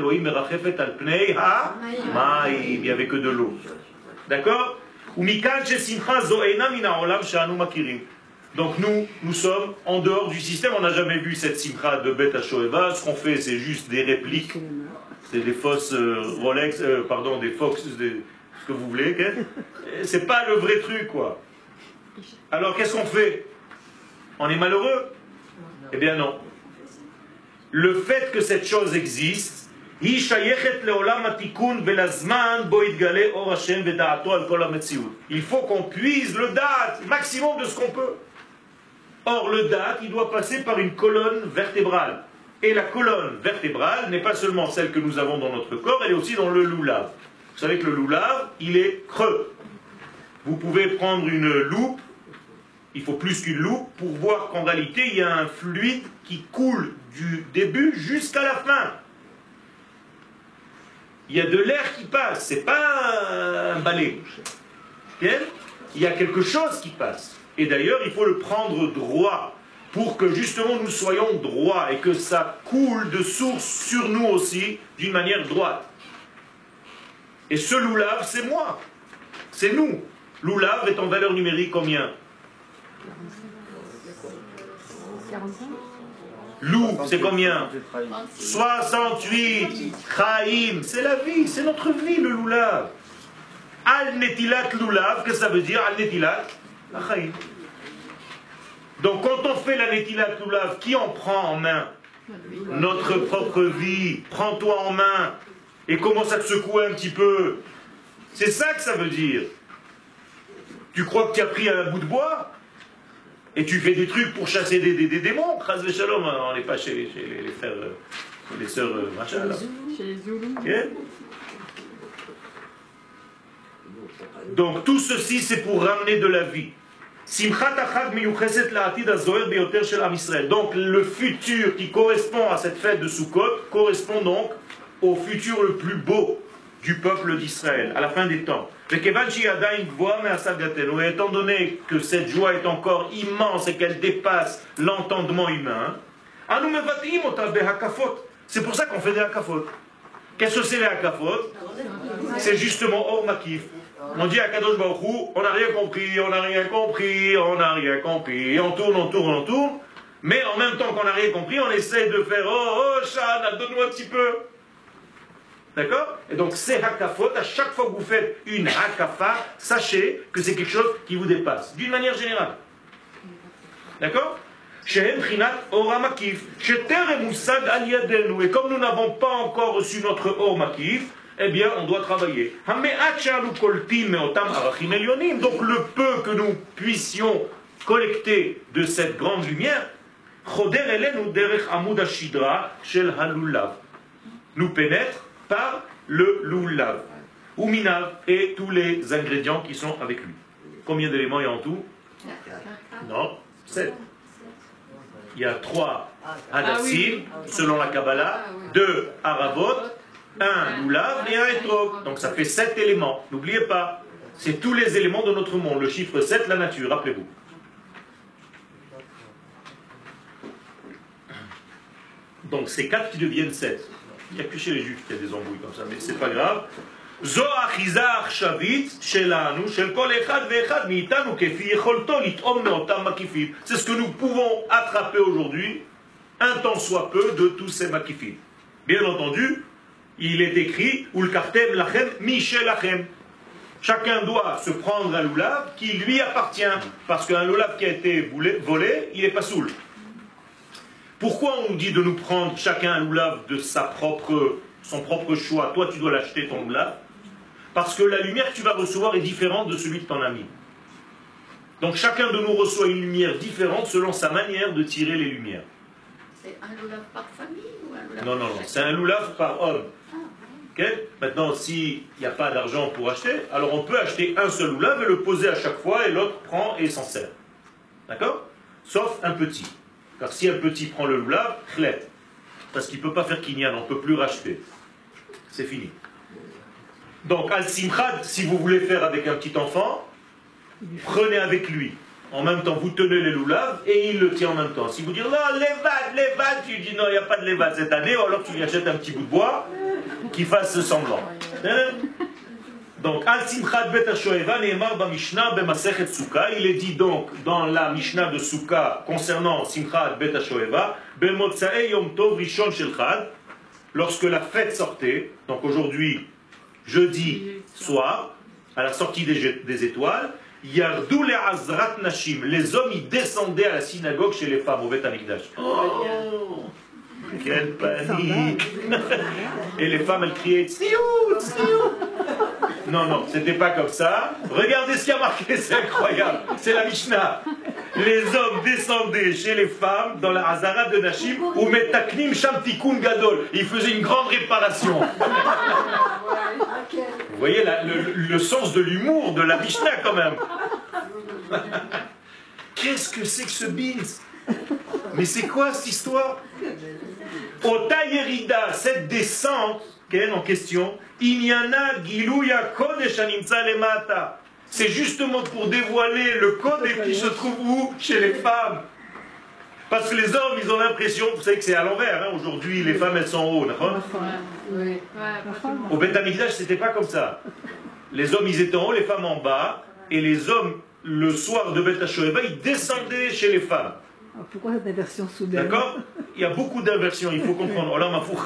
n'y avait que de l'eau. D'accord? Donc nous, nous sommes en dehors du système. On n'a jamais vu cette simcha de Bet HaShoeva. Ce qu'on fait, c'est juste des répliques. C'est des fausses euh, Rolex, euh, pardon, des Fox, des, ce que vous voulez. Okay? C'est pas le vrai truc, quoi. Alors, qu'est-ce qu'on fait? On est malheureux? Eh bien non. Le fait que cette chose existe, il faut qu'on puise le date, maximum de ce qu'on peut. Or, le date, il doit passer par une colonne vertébrale. Et la colonne vertébrale n'est pas seulement celle que nous avons dans notre corps, elle est aussi dans le loulav. Vous savez que le loulav, il est creux. Vous pouvez prendre une loupe, il faut plus qu'une loupe, pour voir qu'en réalité, il y a un fluide qui coule du début jusqu'à la fin. Il y a de l'air qui passe, c'est pas un balai. Okay? Il y a quelque chose qui passe. Et d'ailleurs, il faut le prendre droit, pour que justement nous soyons droits et que ça coule de source sur nous aussi d'une manière droite. Et ce loulav, c'est moi. C'est nous. Loulav est en valeur numérique combien? Lou, c'est combien? soixante-huit. Chaim, c'est la vie, c'est notre vie le loulav. Al netilat loulav, qu'est-ce que ça veut dire? Al netilat chaim. Donc quand on fait la netilat loulav, qui en prend en main? Notre propre vie. Prends-toi en main et commence à te secouer un petit peu. C'est ça que ça veut dire. Tu crois que tu as pris un bout de bois et tu fais des trucs pour chasser des, des, des démons? Chas v'shalom, on n'est pas chez, chez les, les frères, chez les sœurs machin là. Chez les Zoulous. Okay? Donc tout ceci c'est pour ramener de la vie. Donc le futur qui correspond à cette fête de Sukkot correspond donc au futur le plus beau du peuple d'Israël, à la fin des temps. Et étant donné que cette joie est encore immense et qu'elle dépasse l'entendement humain, c'est pour ça qu'on fait des hakafot. Qu'est-ce que c'est les hakafot? C'est justement Or Makif. On dit à Kadosh Baruch Hu, on n'a rien compris, on n'a rien compris, on n'a rien compris, on tourne, on tourne, on tourne, mais en même temps qu'on n'a rien compris, on essaie de faire oh, oh, Shana, donne-nous un petit peu. D'accord? Et donc c'est hakafot, à chaque fois que vous faites une hakafa, sachez que c'est quelque chose qui vous dépasse, d'une manière générale. D'accord? Et comme nous n'avons pas encore reçu notre Or Makif, eh bien, on doit travailler. Donc, le peu que nous puissions collecter de cette grande lumière, nous pénètre par le lulav, ou minav, et tous les ingrédients qui sont avec lui. Combien d'éléments il y a en tout? Non, sept. Il y a trois hadassim, selon la Kabbalah, deux haravot, un lulav et un etrog. Donc ça fait sept éléments. N'oubliez pas, c'est tous les éléments de notre monde. Le chiffre sept, la nature, rappelez-vous. Donc c'est quatre qui deviennent sept. Il n'y a que chez les juifs qu'il y a des embrouilles comme ça, mais c'est pas grave. C'est ce que nous pouvons attraper aujourd'hui, un tant soit peu, de tous ces makifim. Bien entendu, il est écrit Ulkartem lachem mishelachem. Chacun doit se prendre un loulav qui lui appartient, parce qu'un loulav qui a été volé, il n'est pas soul. Pourquoi on nous dit de nous prendre chacun un loulav de sa propre, son propre choix? Toi, tu dois l'acheter ton loulav, parce que la lumière que tu vas recevoir est différente de celui de ton ami. Donc chacun de nous reçoit une lumière différente selon sa manière de tirer les lumières. C'est un loulav par famille ou un loulav? Non, non, non, c'est un loulav par homme. Okay? Maintenant, s'il n'y a pas d'argent pour acheter, alors on peut acheter un seul loulav et le poser à chaque fois et l'autre prend et s'en sert. D'accord? Sauf un petit. Car si un petit prend le loulav, chlet. Parce qu'il ne peut pas faire kinyan, on ne peut plus racheter. C'est fini. Donc, al-simchad, si vous voulez faire avec un petit enfant, prenez avec lui. En même temps, vous tenez les loulav et il le tient en même temps. Si vous dites, non, levad, levad, tu dis, non, il n'y a pas de levad cette année, ou alors tu lui achètes un petit bout de bois qui fasse semblant. Donc, al-simchad bet ha-shoeva ne'emar ba-mishnah be-masechet Sukkah. Il est dit donc dans la Mishnah de Sukkah concernant simchad bet ha-shoeva, be-motza'e yom tov rishon shel chad, lorsque la fête sortait, donc aujourd'hui, jeudi soir, à la sortie des, des étoiles, Yardou le azrat nashim, les hommes ils descendaient à la synagogue chez les femmes au Beth Amikdash. Oh, quelle panique! Et les femmes elles criaient Tziout, Tziout. Non, non, c'était pas comme ça. Regardez ce qui a marqué, c'est incroyable. C'est la Mishnah. Les hommes descendaient chez les femmes dans la Hazarat de Nashim ou Metaknim Sham Tikun Gadol. Ils faisaient une grande réparation. Vous voyez la, le, le sens de l'humour de la Mishnah quand même. Qu'est-ce que c'est que ce bins? Mais c'est quoi cette histoire? Ota Yerida, cette descente en question, Inyana Giluya Kodesh Animtza Lemata. C'est justement pour dévoiler le Kodesh qui se trouve où? Chez les femmes. Parce que les hommes, ils ont l'impression, vous savez que c'est à l'envers, hein, aujourd'hui les femmes elles sont en haut, d'accord? Oui. Au Beth Amikdash, c'était pas comme ça. Les hommes ils étaient en haut, les femmes en bas, et les hommes, le soir de Beth HaShoeva, ils descendaient chez les femmes. Pourquoi cette inversion soudaine? D'accord? Il y a beaucoup d'inversions, il faut comprendre.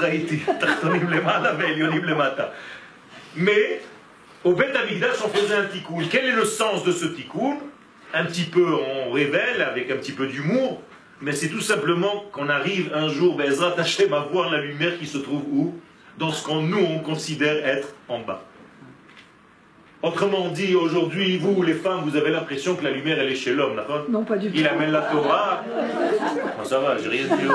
Mais au Beth Amikdash, on faisait un tikkun. Quel est le sens de ce tikkun? Un petit peu, on révèle avec un petit peu d'humour, mais c'est tout simplement qu'on arrive un jour, Be'ezrat Hashem, à voir la lumière qui se trouve où? Dans ce qu'on nous on considère être en bas. Autrement dit, aujourd'hui, vous, les femmes, vous avez l'impression que la lumière, elle est chez l'homme, d'accord? Non, pas du tout. Il amène la Torah. Bon, ça va, j'ai rien dit.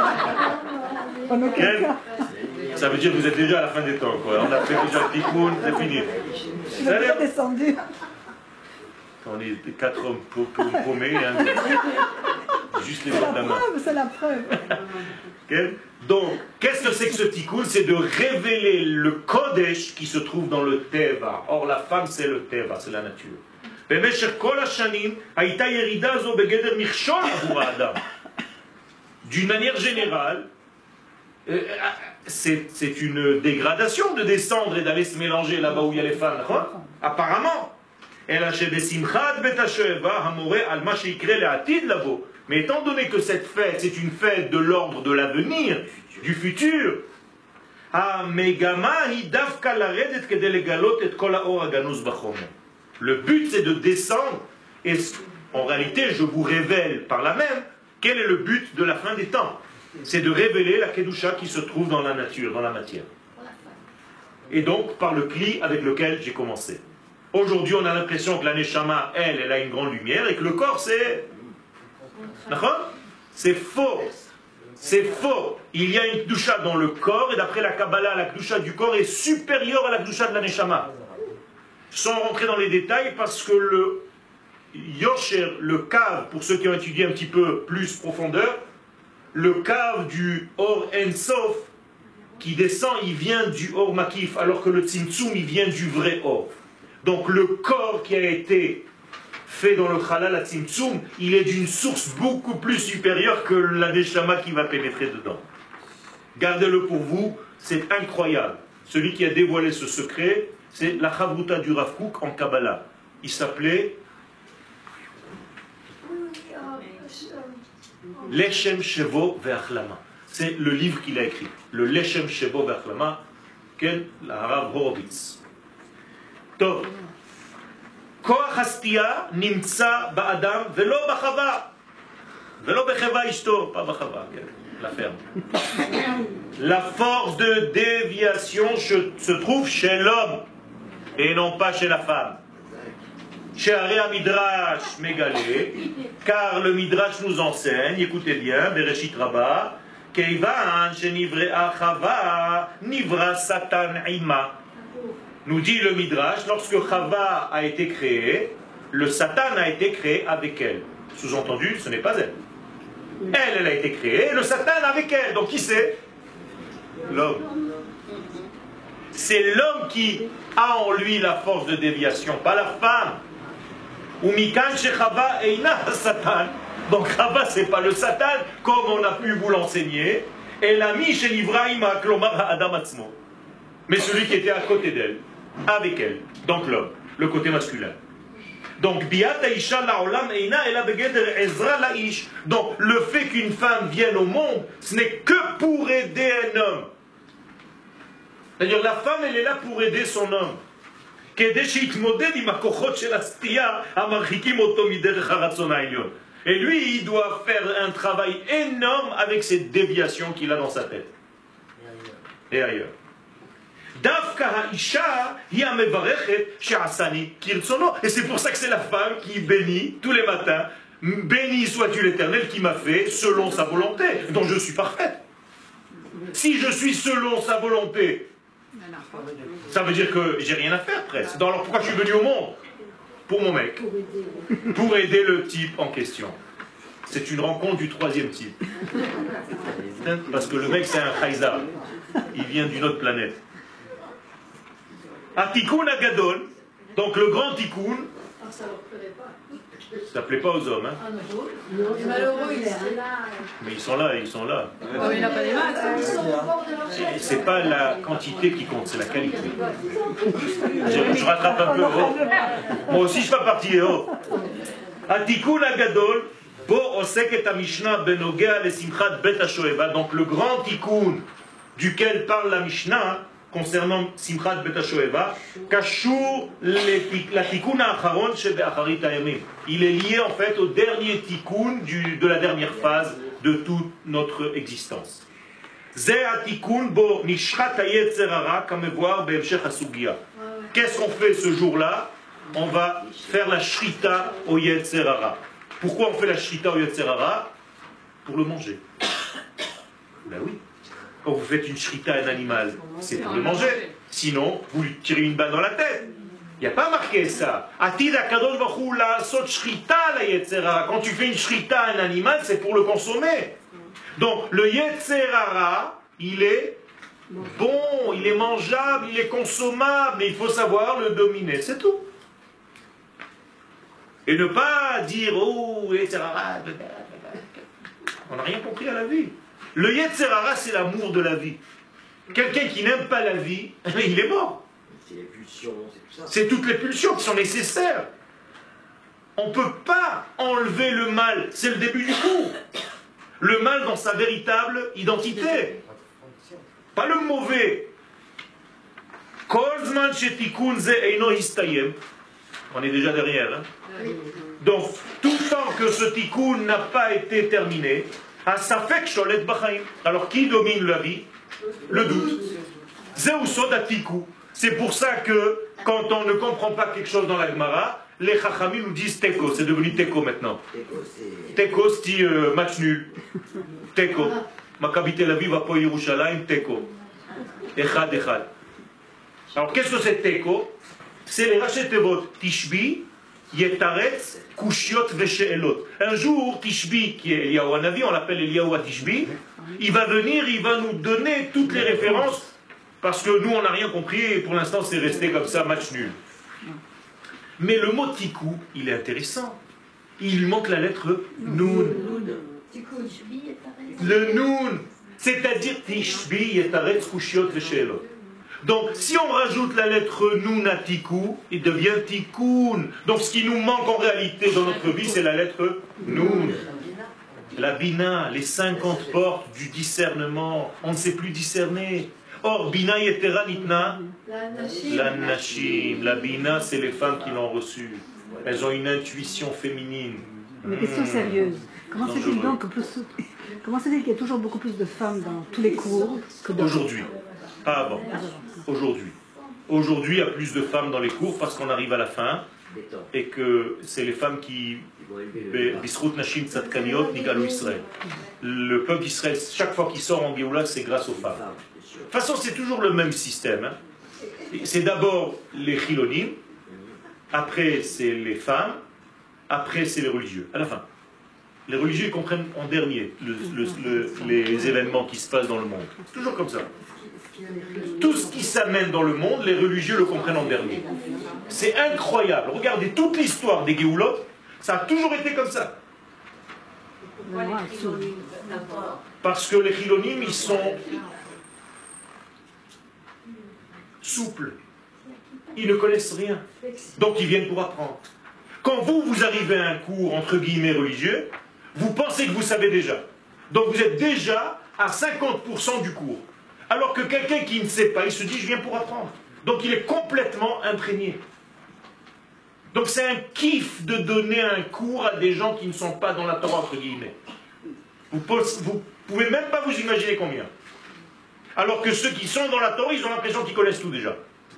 Okay. Ça veut dire que vous êtes déjà à la fin des temps, quoi. On a fait déjà le tikkun, c'est fini. Je suis déjà descendu. Quand les quatre hommes paumés, hein, juste les C'est doigts la de la main. preuve, c'est la preuve. Okay? Donc, qu'est-ce que c'est que ce tikkun? C'est de révéler le kodesh qui se trouve dans le teva. Or, la femme, c'est le teva, c'est la nature. D'une manière générale, c'est une dégradation de descendre et d'aller se mélanger là-bas où il y a les femmes. Apparemment. Mais étant donné que cette fête, c'est une fête de l'ordre de l'avenir, du futur, le but c'est de descendre, et en réalité je vous révèle par là même quel est le but de la fin des temps. C'est de révéler la Kedusha qui se trouve dans la nature, dans la matière. Et donc par le cli avec lequel j'ai commencé. Aujourd'hui on a l'impression que la Neshama, elle, elle a une grande lumière, et que le corps c'est... C'est faux. C'est faux. Il y a une Kedusha dans le corps, et d'après la Kabbalah, la Kedusha du corps est supérieure à la Kedusha de la Neshama. Sans rentrer dans les détails, parce que le Yosher, le cave, pour ceux qui ont étudié un petit peu plus profondeur, le cave du Or En Sof, qui descend, il vient du Or Makif, alors que le Tzimtzum, il vient du vrai Or. Donc le corps qui a été fait dans le Chalal, la Tzimtzum, il est d'une source beaucoup plus supérieure que la Neshama qui va pénétrer dedans. Gardez-le pour vous, c'est incroyable. Celui qui a dévoilé ce secret, c'est la Chavruta du Rav Kook en Kabbalah. Il s'appelait Leshem Shevo Ve'achlama. C'est le livre qu'il a écrit. Le Leshem Shevo Ve'achlama, quel la Harav Horowitz. Tov. Koach Hastia nimtza ba'adam velo b'chava. Velo b'cheva ishto, pas b'chava, la ferme. La force de déviation se trouve chez l'homme et non pas chez la femme. Chez Area Midrash Megalé, car le Midrash nous enseigne, écoutez bien, Bereshit Rabbah, Keivan shenivrea Chava nivra Satan ima. Nous dit le Midrash, lorsque Chava a été créée, le Satan a été créé avec elle. Sous-entendu, ce n'est pas elle. Elle, elle a été créée, le Satan avec elle. Donc qui c'est? L'homme. C'est l'homme qui a en lui la force de déviation, pas la femme. Ou mikan shechava eina Satan. Donc Chava, c'est pas le Satan, comme on a pu vous l'enseigner. Et l'ami chez l'Ibrahim a klomar Adam atzmo. Mais celui qui était à côté d'elle, avec elle, donc l'homme, le côté masculin. Donc, donc le fait qu'une femme vienne au monde, ce n'est que pour aider un homme. C'est-à-dire la femme, elle est là pour aider son homme. Et lui, il doit faire un travail énorme avec ces déviations qu'il a dans sa tête. Et ailleurs. Et c'est pour ça que c'est la femme qui bénit tous les matins. Béni sois-tu l'Éternel qui m'a fait selon sa volonté. Donc je suis parfaite. Si je suis selon sa volonté, ça veut dire que j'ai rien à faire presque. Alors pourquoi je suis venu au monde? Pour mon mec. Pour aider le type en question. C'est une rencontre du troisième type. Parce que le mec c'est un Chayzar. Il vient d'une autre planète. Atikoun Agadol, donc le grand Tikkun. Ah, ça leur plairait pas. Ça plaît pas aux hommes, hein. Ah non, il est malheureux, il est là. Mais ils sont là, ils sont là. Oh, il n'a pas les maths. Ils sont au bord de leur chaise. C'est pas la quantité qui compte, c'est la qualité. Je, je rattrape un peu. Oh. Moi aussi je fais partie. Oh. Atikoun Agadol, bo osek et Mishnah benogea le simchat bet hashoeva. Donc le grand Tikkun duquel parle la Mishnah concernant Simchat Bet HaShoeva, Kashur la Tikkun Acharon shebe'acharit hayamim. Il est lié en fait au dernier Tikkun du, de la dernière phase de toute notre existence. Ze Tikkun bo nishchat hayetzer hara kamevoar be'emshech hasugia. Qu'est-ce qu'on fait ce jour-là? On va faire la shrita au yetzer hara. Pourquoi on fait la shrita au yetzer hara? Pour le manger. Ben oui. Quand vous faites une shrita à un animal, c'est pour le manger. Sinon, vous lui tirez une balle dans la tête. Il n'y a pas marqué ça. Atid akadosh baruch hu la'asot shrita la yetzer hara. Quand tu fais une shrita à un animal, c'est pour le consommer. Donc le yetzer hara, il est bon, il est mangeable, il est consommable, mais il faut savoir le dominer, c'est tout. Et ne pas dire, oh, yetzer hara, on n'a rien compris à la vie. Le yetzer hara, c'est l'amour de la vie. Quelqu'un qui n'aime pas la vie, il est mort. C'est les pulsions, c'est tout ça. C'est toutes les pulsions qui sont nécessaires. On ne peut pas enlever le mal, c'est le début du cours. Le mal dans sa véritable identité. Pas le mauvais. On est déjà derrière. Hein? Donc, tout le temps que ce tikkun n'a pas été terminé, alors qui domine la vie? Le doute. C'est pour ça que quand on ne comprend pas quelque chose dans la Gemara, les Chachamim nous disent Teko. C'est devenu Teko maintenant. Teko, c'est euh, match nul. Teko. Maccabi Tel Aviv, Hapoel Yerushalayim, Teko. Echad, Echad. Alors qu'est-ce que c'est Teko? C'est les Rashi Tevot. Tishbi, Yetaretz, Kushiot, Vesheelot. Un jour, Tishbi, qui est Eliyahu Hanavi, on l'appelle Eliyahu Tishbi, il va venir, il va nous donner toutes les références. Parce que nous, on n'a rien compris et pour l'instant, c'est resté comme ça, match nul. Mais le mot tikou, il est intéressant. Il lui manque la lettre noun. Le noun, c'est-à-dire tishbi yetaretz kushiot vesheelot. Donc, si on rajoute la lettre noun à tikou, il devient tikkoun. Donc, ce qui nous manque en réalité dans notre vie, c'est la lettre noun. La bina, les cinquante portes du discernement. On ne sait plus discerner. Or, bina yetera nitna, la nashim. La bina, c'est les femmes qui l'ont reçue. Elles ont une intuition féminine. Une question sérieuse. Comment se fait-il donc que plus... Comment se fait-il qu'il y a toujours beaucoup plus de femmes dans tous les cours que dans... Aujourd'hui. Pas avant. Aujourd'hui. Aujourd'hui, il y a plus de femmes dans les cours parce qu'on arrive à la fin et que c'est les femmes qui... Le peuple d'Israël, chaque fois qu'il sort en Géoula, c'est grâce aux femmes. De toute façon, c'est toujours le même système. Hein. C'est d'abord les chilonim, après c'est les femmes, après c'est les religieux, à la fin. Les religieux ils comprennent en dernier le, le, le, les événements qui se passent dans le monde. Toujours comme ça. Tout ce qui s'amène dans le monde, les religieux le comprennent en dernier. C'est incroyable. Regardez toute l'histoire des Géoulot, ça a toujours été comme ça. Parce que les chilonim, ils sont souples. Ils ne connaissent rien. Donc ils viennent pour apprendre. Quand vous, vous arrivez à un cours, entre guillemets, religieux, vous pensez que vous savez déjà. Donc vous êtes déjà à cinquante pour cent du cours. Alors que quelqu'un qui ne sait pas, il se dit, je viens pour apprendre. Donc il est complètement imprégné. Donc c'est un kiff de donner un cours à des gens qui ne sont pas dans la Torah, entre guillemets. Vous ne pouvez même pas vous imaginer combien. Alors que ceux qui sont dans la Torah, ils ont l'impression qu'ils connaissent tout déjà.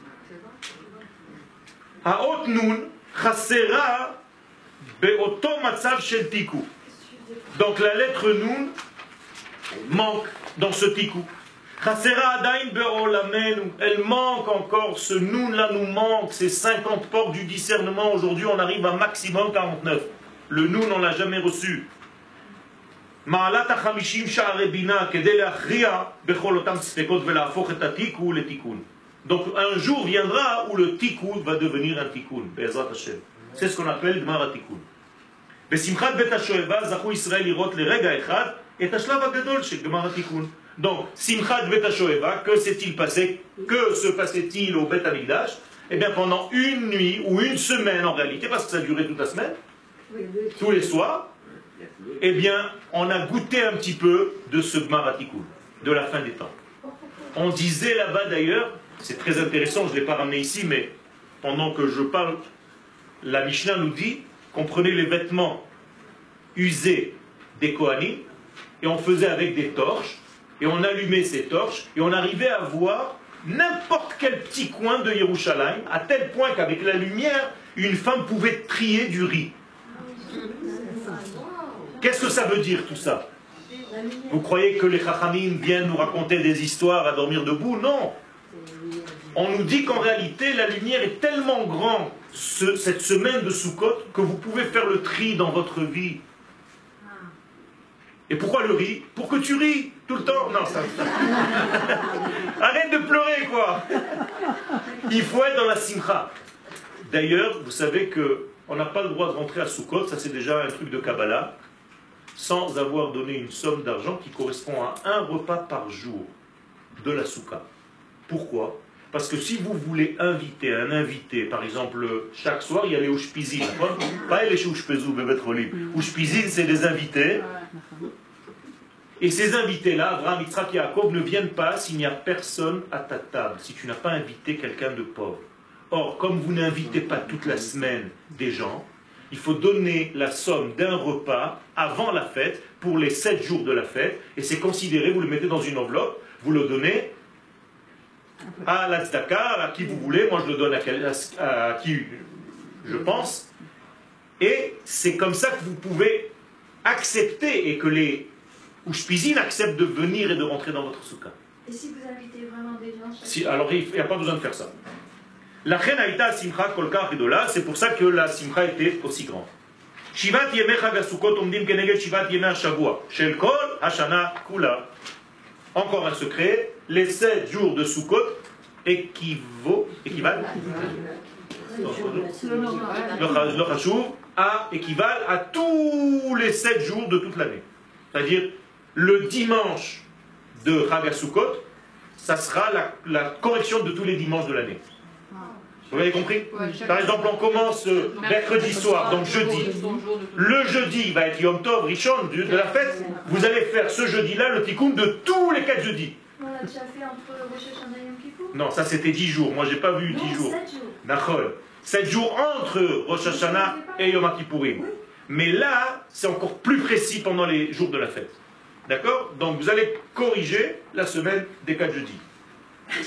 Ha'ot nun chasera be'oto matzav shel tiku. Donc la lettre nun manque dans ce tiku. Chasera adain be'olamenu. Elle manque encore, ce nun là nous manque, ces cinquante portes du discernement. Aujourd'hui on arrive à maximum quarante-neuf. Le nun on l'a jamais reçu. Ma'alat ha'chamishim sha'arei bina kedei le'achria bechol otam sfekot ve'la'afoch et hatiku letikun. Donc un jour viendra où le tikkun va devenir un tikkun, Be'ezrat Hashem. C'est ce qu'on appelle Gmar HaTikkun. Besimchat Bet HaShoeva zachu Israël lirot lerega echad et hashlav hagadol shel Gmar HaTikkun. Donc Simchat Bet HaShoeva, que s'est-il passé? Que se passait-il au Bet HaMikdash? Eh bien pendant une nuit ou une semaine en réalité, parce que ça a duré toute la semaine, tous les soirs, eh bien on a goûté un petit peu de ce Gmar HaTikkun, de la fin des temps. On disait là-bas d'ailleurs, c'est très intéressant, je ne l'ai pas ramené ici, mais pendant que je parle, la Mishnah nous dit qu'on prenait les vêtements usés des Kohanim et on faisait avec des torches, et on allumait ces torches, et on arrivait à voir n'importe quel petit coin de Yerushalayim, à tel point qu'avec la lumière, une femme pouvait trier du riz. Qu'est-ce que ça veut dire tout ça? Vous croyez que les Chachamim viennent nous raconter des histoires à dormir debout? Non. On nous dit qu'en réalité, la lumière est tellement grande ce, cette semaine de Sukkot que vous pouvez faire le tri dans votre vie. Et pourquoi le riz? Pour que tu ris tout le temps. Non, ça... Arrête de pleurer, quoi. Il faut être dans la simcha. D'ailleurs, vous savez qu'on n'a pas le droit de rentrer à Sukkot, ça c'est déjà un truc de Kabbalah, sans avoir donné une somme d'argent qui correspond à un repas par jour de la Soukha. Pourquoi? Parce que si vous voulez inviter un invité, par exemple, chaque soir, il y a les Ushpizin. Pas les Ushpezou, Ushpizin, c'est des invités. Et ces invités-là, Abraham, Yitzhak et Yaakov, ne viennent pas s'il n'y a personne à ta table, si tu n'as pas invité quelqu'un de pauvre. Or, comme vous n'invitez pas toute la semaine des gens, il faut donner la somme d'un repas avant la fête pour les sept jours de la fête, et c'est considéré, vous le mettez dans une enveloppe, vous le donnez à la tzedaka, à qui vous voulez, moi je le donne à, quel, à, à qui je pense, et c'est comme ça que vous pouvez accepter et que les Ushpizin acceptent de venir et de rentrer dans votre soukha. Et si vous invitez vraiment des gens chaque... si, Alors il n'y a pas besoin de faire ça. La reine Aïta Simcha Kolkar Gedola, c'est pour ça que la Simcha était aussi grande. Shivat Yemei Chag HaSukkot Omdim Keneged Shivat Yemei HaShavua Shel Kol Hashana Kula. Encore un secret, les sept jours de Sukkot équivaut, équivalent le Chashuv à équivalent à tous les sept jours de toute l'année. C'est-à-dire le dimanche de Chag HaSukkot, ça sera la, la correction de tous les dimanches de l'année. Vous avez compris? Par exemple, on commence mercredi soir, donc jeudi. Le jeudi va être Yom Tov, Rishon, de la fête. Vous allez faire ce jeudi-là le tikkun de tous les quatre jeudis. On l'a déjà fait entre Rosh Hashanah et Yom Kippour? Non, ça c'était dix jours. Moi, j'ai pas vu dix jours. D'accord. sept jours entre Rosh Hashanah et Yom Kippourim. Mais là, c'est encore plus précis pendant les jours de la fête. D'accord? Donc, vous allez corriger la semaine des quatre jeudis. Je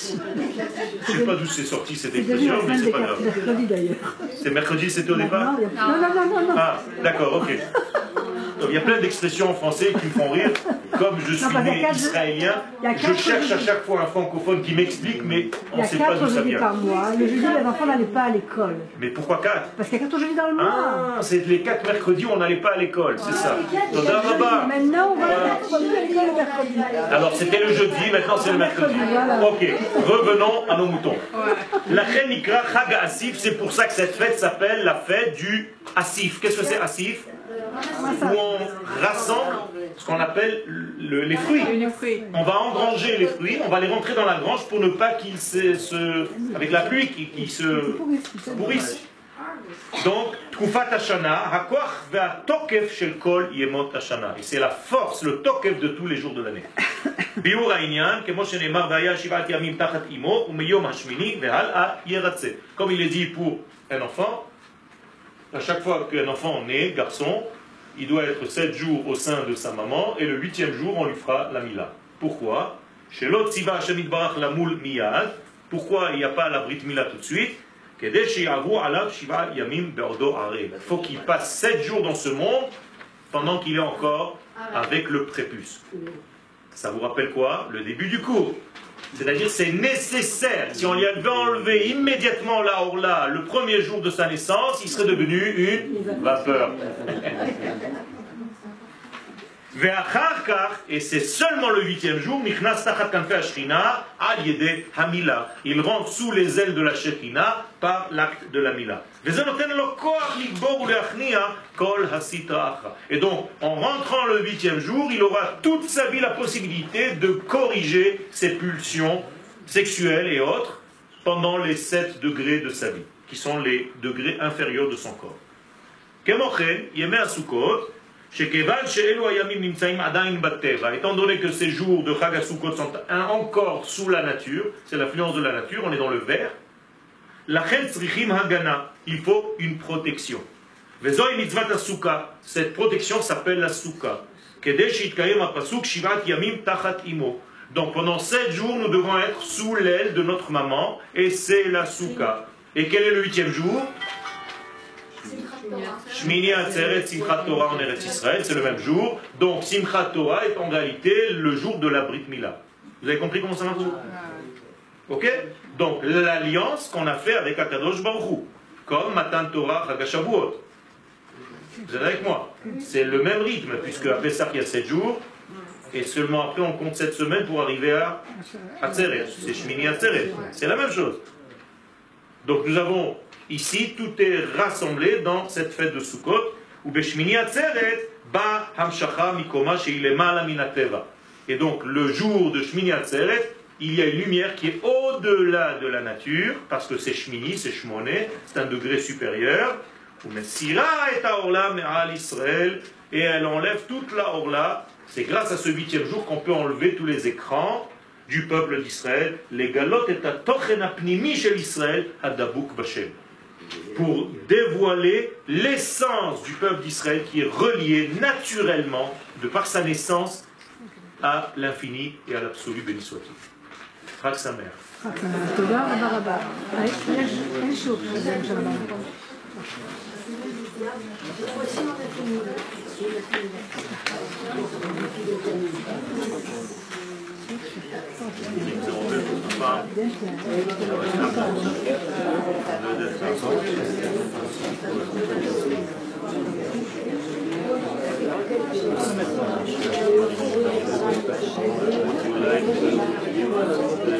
ne sais pas d'où c'est sorti cette expression, mais c'est pas grave. C'est mercredi d'ailleurs. C'est mercredi, c'était au départ? Non, non, non, non, non. Ah, d'accord, ok. Il y a plein d'expressions en français qui me font rire. Comme je suis non, né israélien, je cherche à chaque fois un francophone qui m'explique, mais on ne sait pas d'où ça vient. Il y a quatre jeudis par mois. Le jeudi, les enfants n'allaient pas à l'école. Mais pourquoi quatre? Parce qu'il y a quatre jeudis dans le mois. Ah, c'est les quatre mercredis où on n'allait pas à l'école, c'est ça. Maintenant, on va à l'école le mercredi. Alors c'était le jeudi, maintenant c'est le mercredi. Ok, revenons à nos moutons. La reine Ikra Chag Asif, c'est pour ça que cette fête s'appelle la fête du Asif. Qu'est-ce que c'est Asif? Où on rassemble ce qu'on appelle le, les fruits. On va engranger les fruits, on va les rentrer dans la grange pour ne pas qu'ils se, se avec la pluie, qu'ils qu'ils se pourrissent. Donc, Tkufat Hashana, Hakoach ve'atokef shel kol yemot Hashana. Et c'est la force, le tokef de tous les jours de l'année. Biur ha'inyan, kemo shenemar v'haya shivat yamim tachat imo, u'meyom hashmini ve'hal'a yeratze. Comme il est dit pour un enfant, à chaque fois qu'un enfant naît, garçon, il doit être sept jours au sein de sa maman, et le huitième jour, on lui fera la mila. Pourquoi? Shelot tziva Hashem yitbarach lamul miyad. Pourquoi il n'y a pas la brit mila tout de suite? Il faut qu'il passe sept jours dans ce monde pendant qu'il est encore avec le prépuce. Ça vous rappelle quoi? Le début du cours. C'est-à-dire c'est nécessaire. Si on lui avait enlevé immédiatement la orla le premier jour de sa naissance, il serait devenu une vapeur. Et c'est seulement le huitième jour, il rentre sous les ailes de la Shekhinah par l'acte de la Mila. Et donc, en rentrant le huitième jour, il aura toute sa vie la possibilité de corriger ses pulsions sexuelles et autres pendant les sept degrés de sa vie, qui sont les degrés inférieurs de son corps. Étant donné que ces jours de Chag HaSukkot sont encore sous la nature, c'est l'influence de la nature, on est dans le vert, il faut une protection. Cette protection s'appelle la Soukha. Donc pendant sept jours, nous devons être sous l'aile de notre maman, et c'est la Soukha. Et quel est le huitième jour? Shmini Atzeret Simchat Torah en Eretz Israël, c'est le même jour. Donc Simchat Torah est en réalité le jour de la Brit Mila. Vous avez compris comment ça marche? Ok? Donc l'alliance qu'on a fait avec Akadosh Baruch Hu, comme Matan Torah Chag HaShavuot. Vous êtes avec moi? C'est le même rythme, puisque à Pessah il y a sept jours, et seulement après on compte sept semaines pour arriver à Atzeret. C'est Shmini Atzeret. C'est la même chose. Donc nous avons ici, tout est rassemblé dans cette fête de Sukkot, où Beshmini Atzeret ba hamshacha mikoma sheilema minateva. Et donc le jour de Shmini Atzeret, il y a une lumière qui est au-delà de la nature, parce que c'est Shmini, c'est Shmoné, c'est un degré supérieur. Et elle enlève toute la orla. C'est grâce à ce huitième jour qu'on peut enlever tous les écrans du peuple d'Israël. Les galotes et à tochen apnimi chez l'Israël hadabouk bashem. Pour dévoiler l'essence du peuple d'Israël qui est relié naturellement, de par sa naissance, à l'infini et à l'absolu, béni soit-il. Chag Sameach. תודה רבה רבה. אין שוב. Thank you.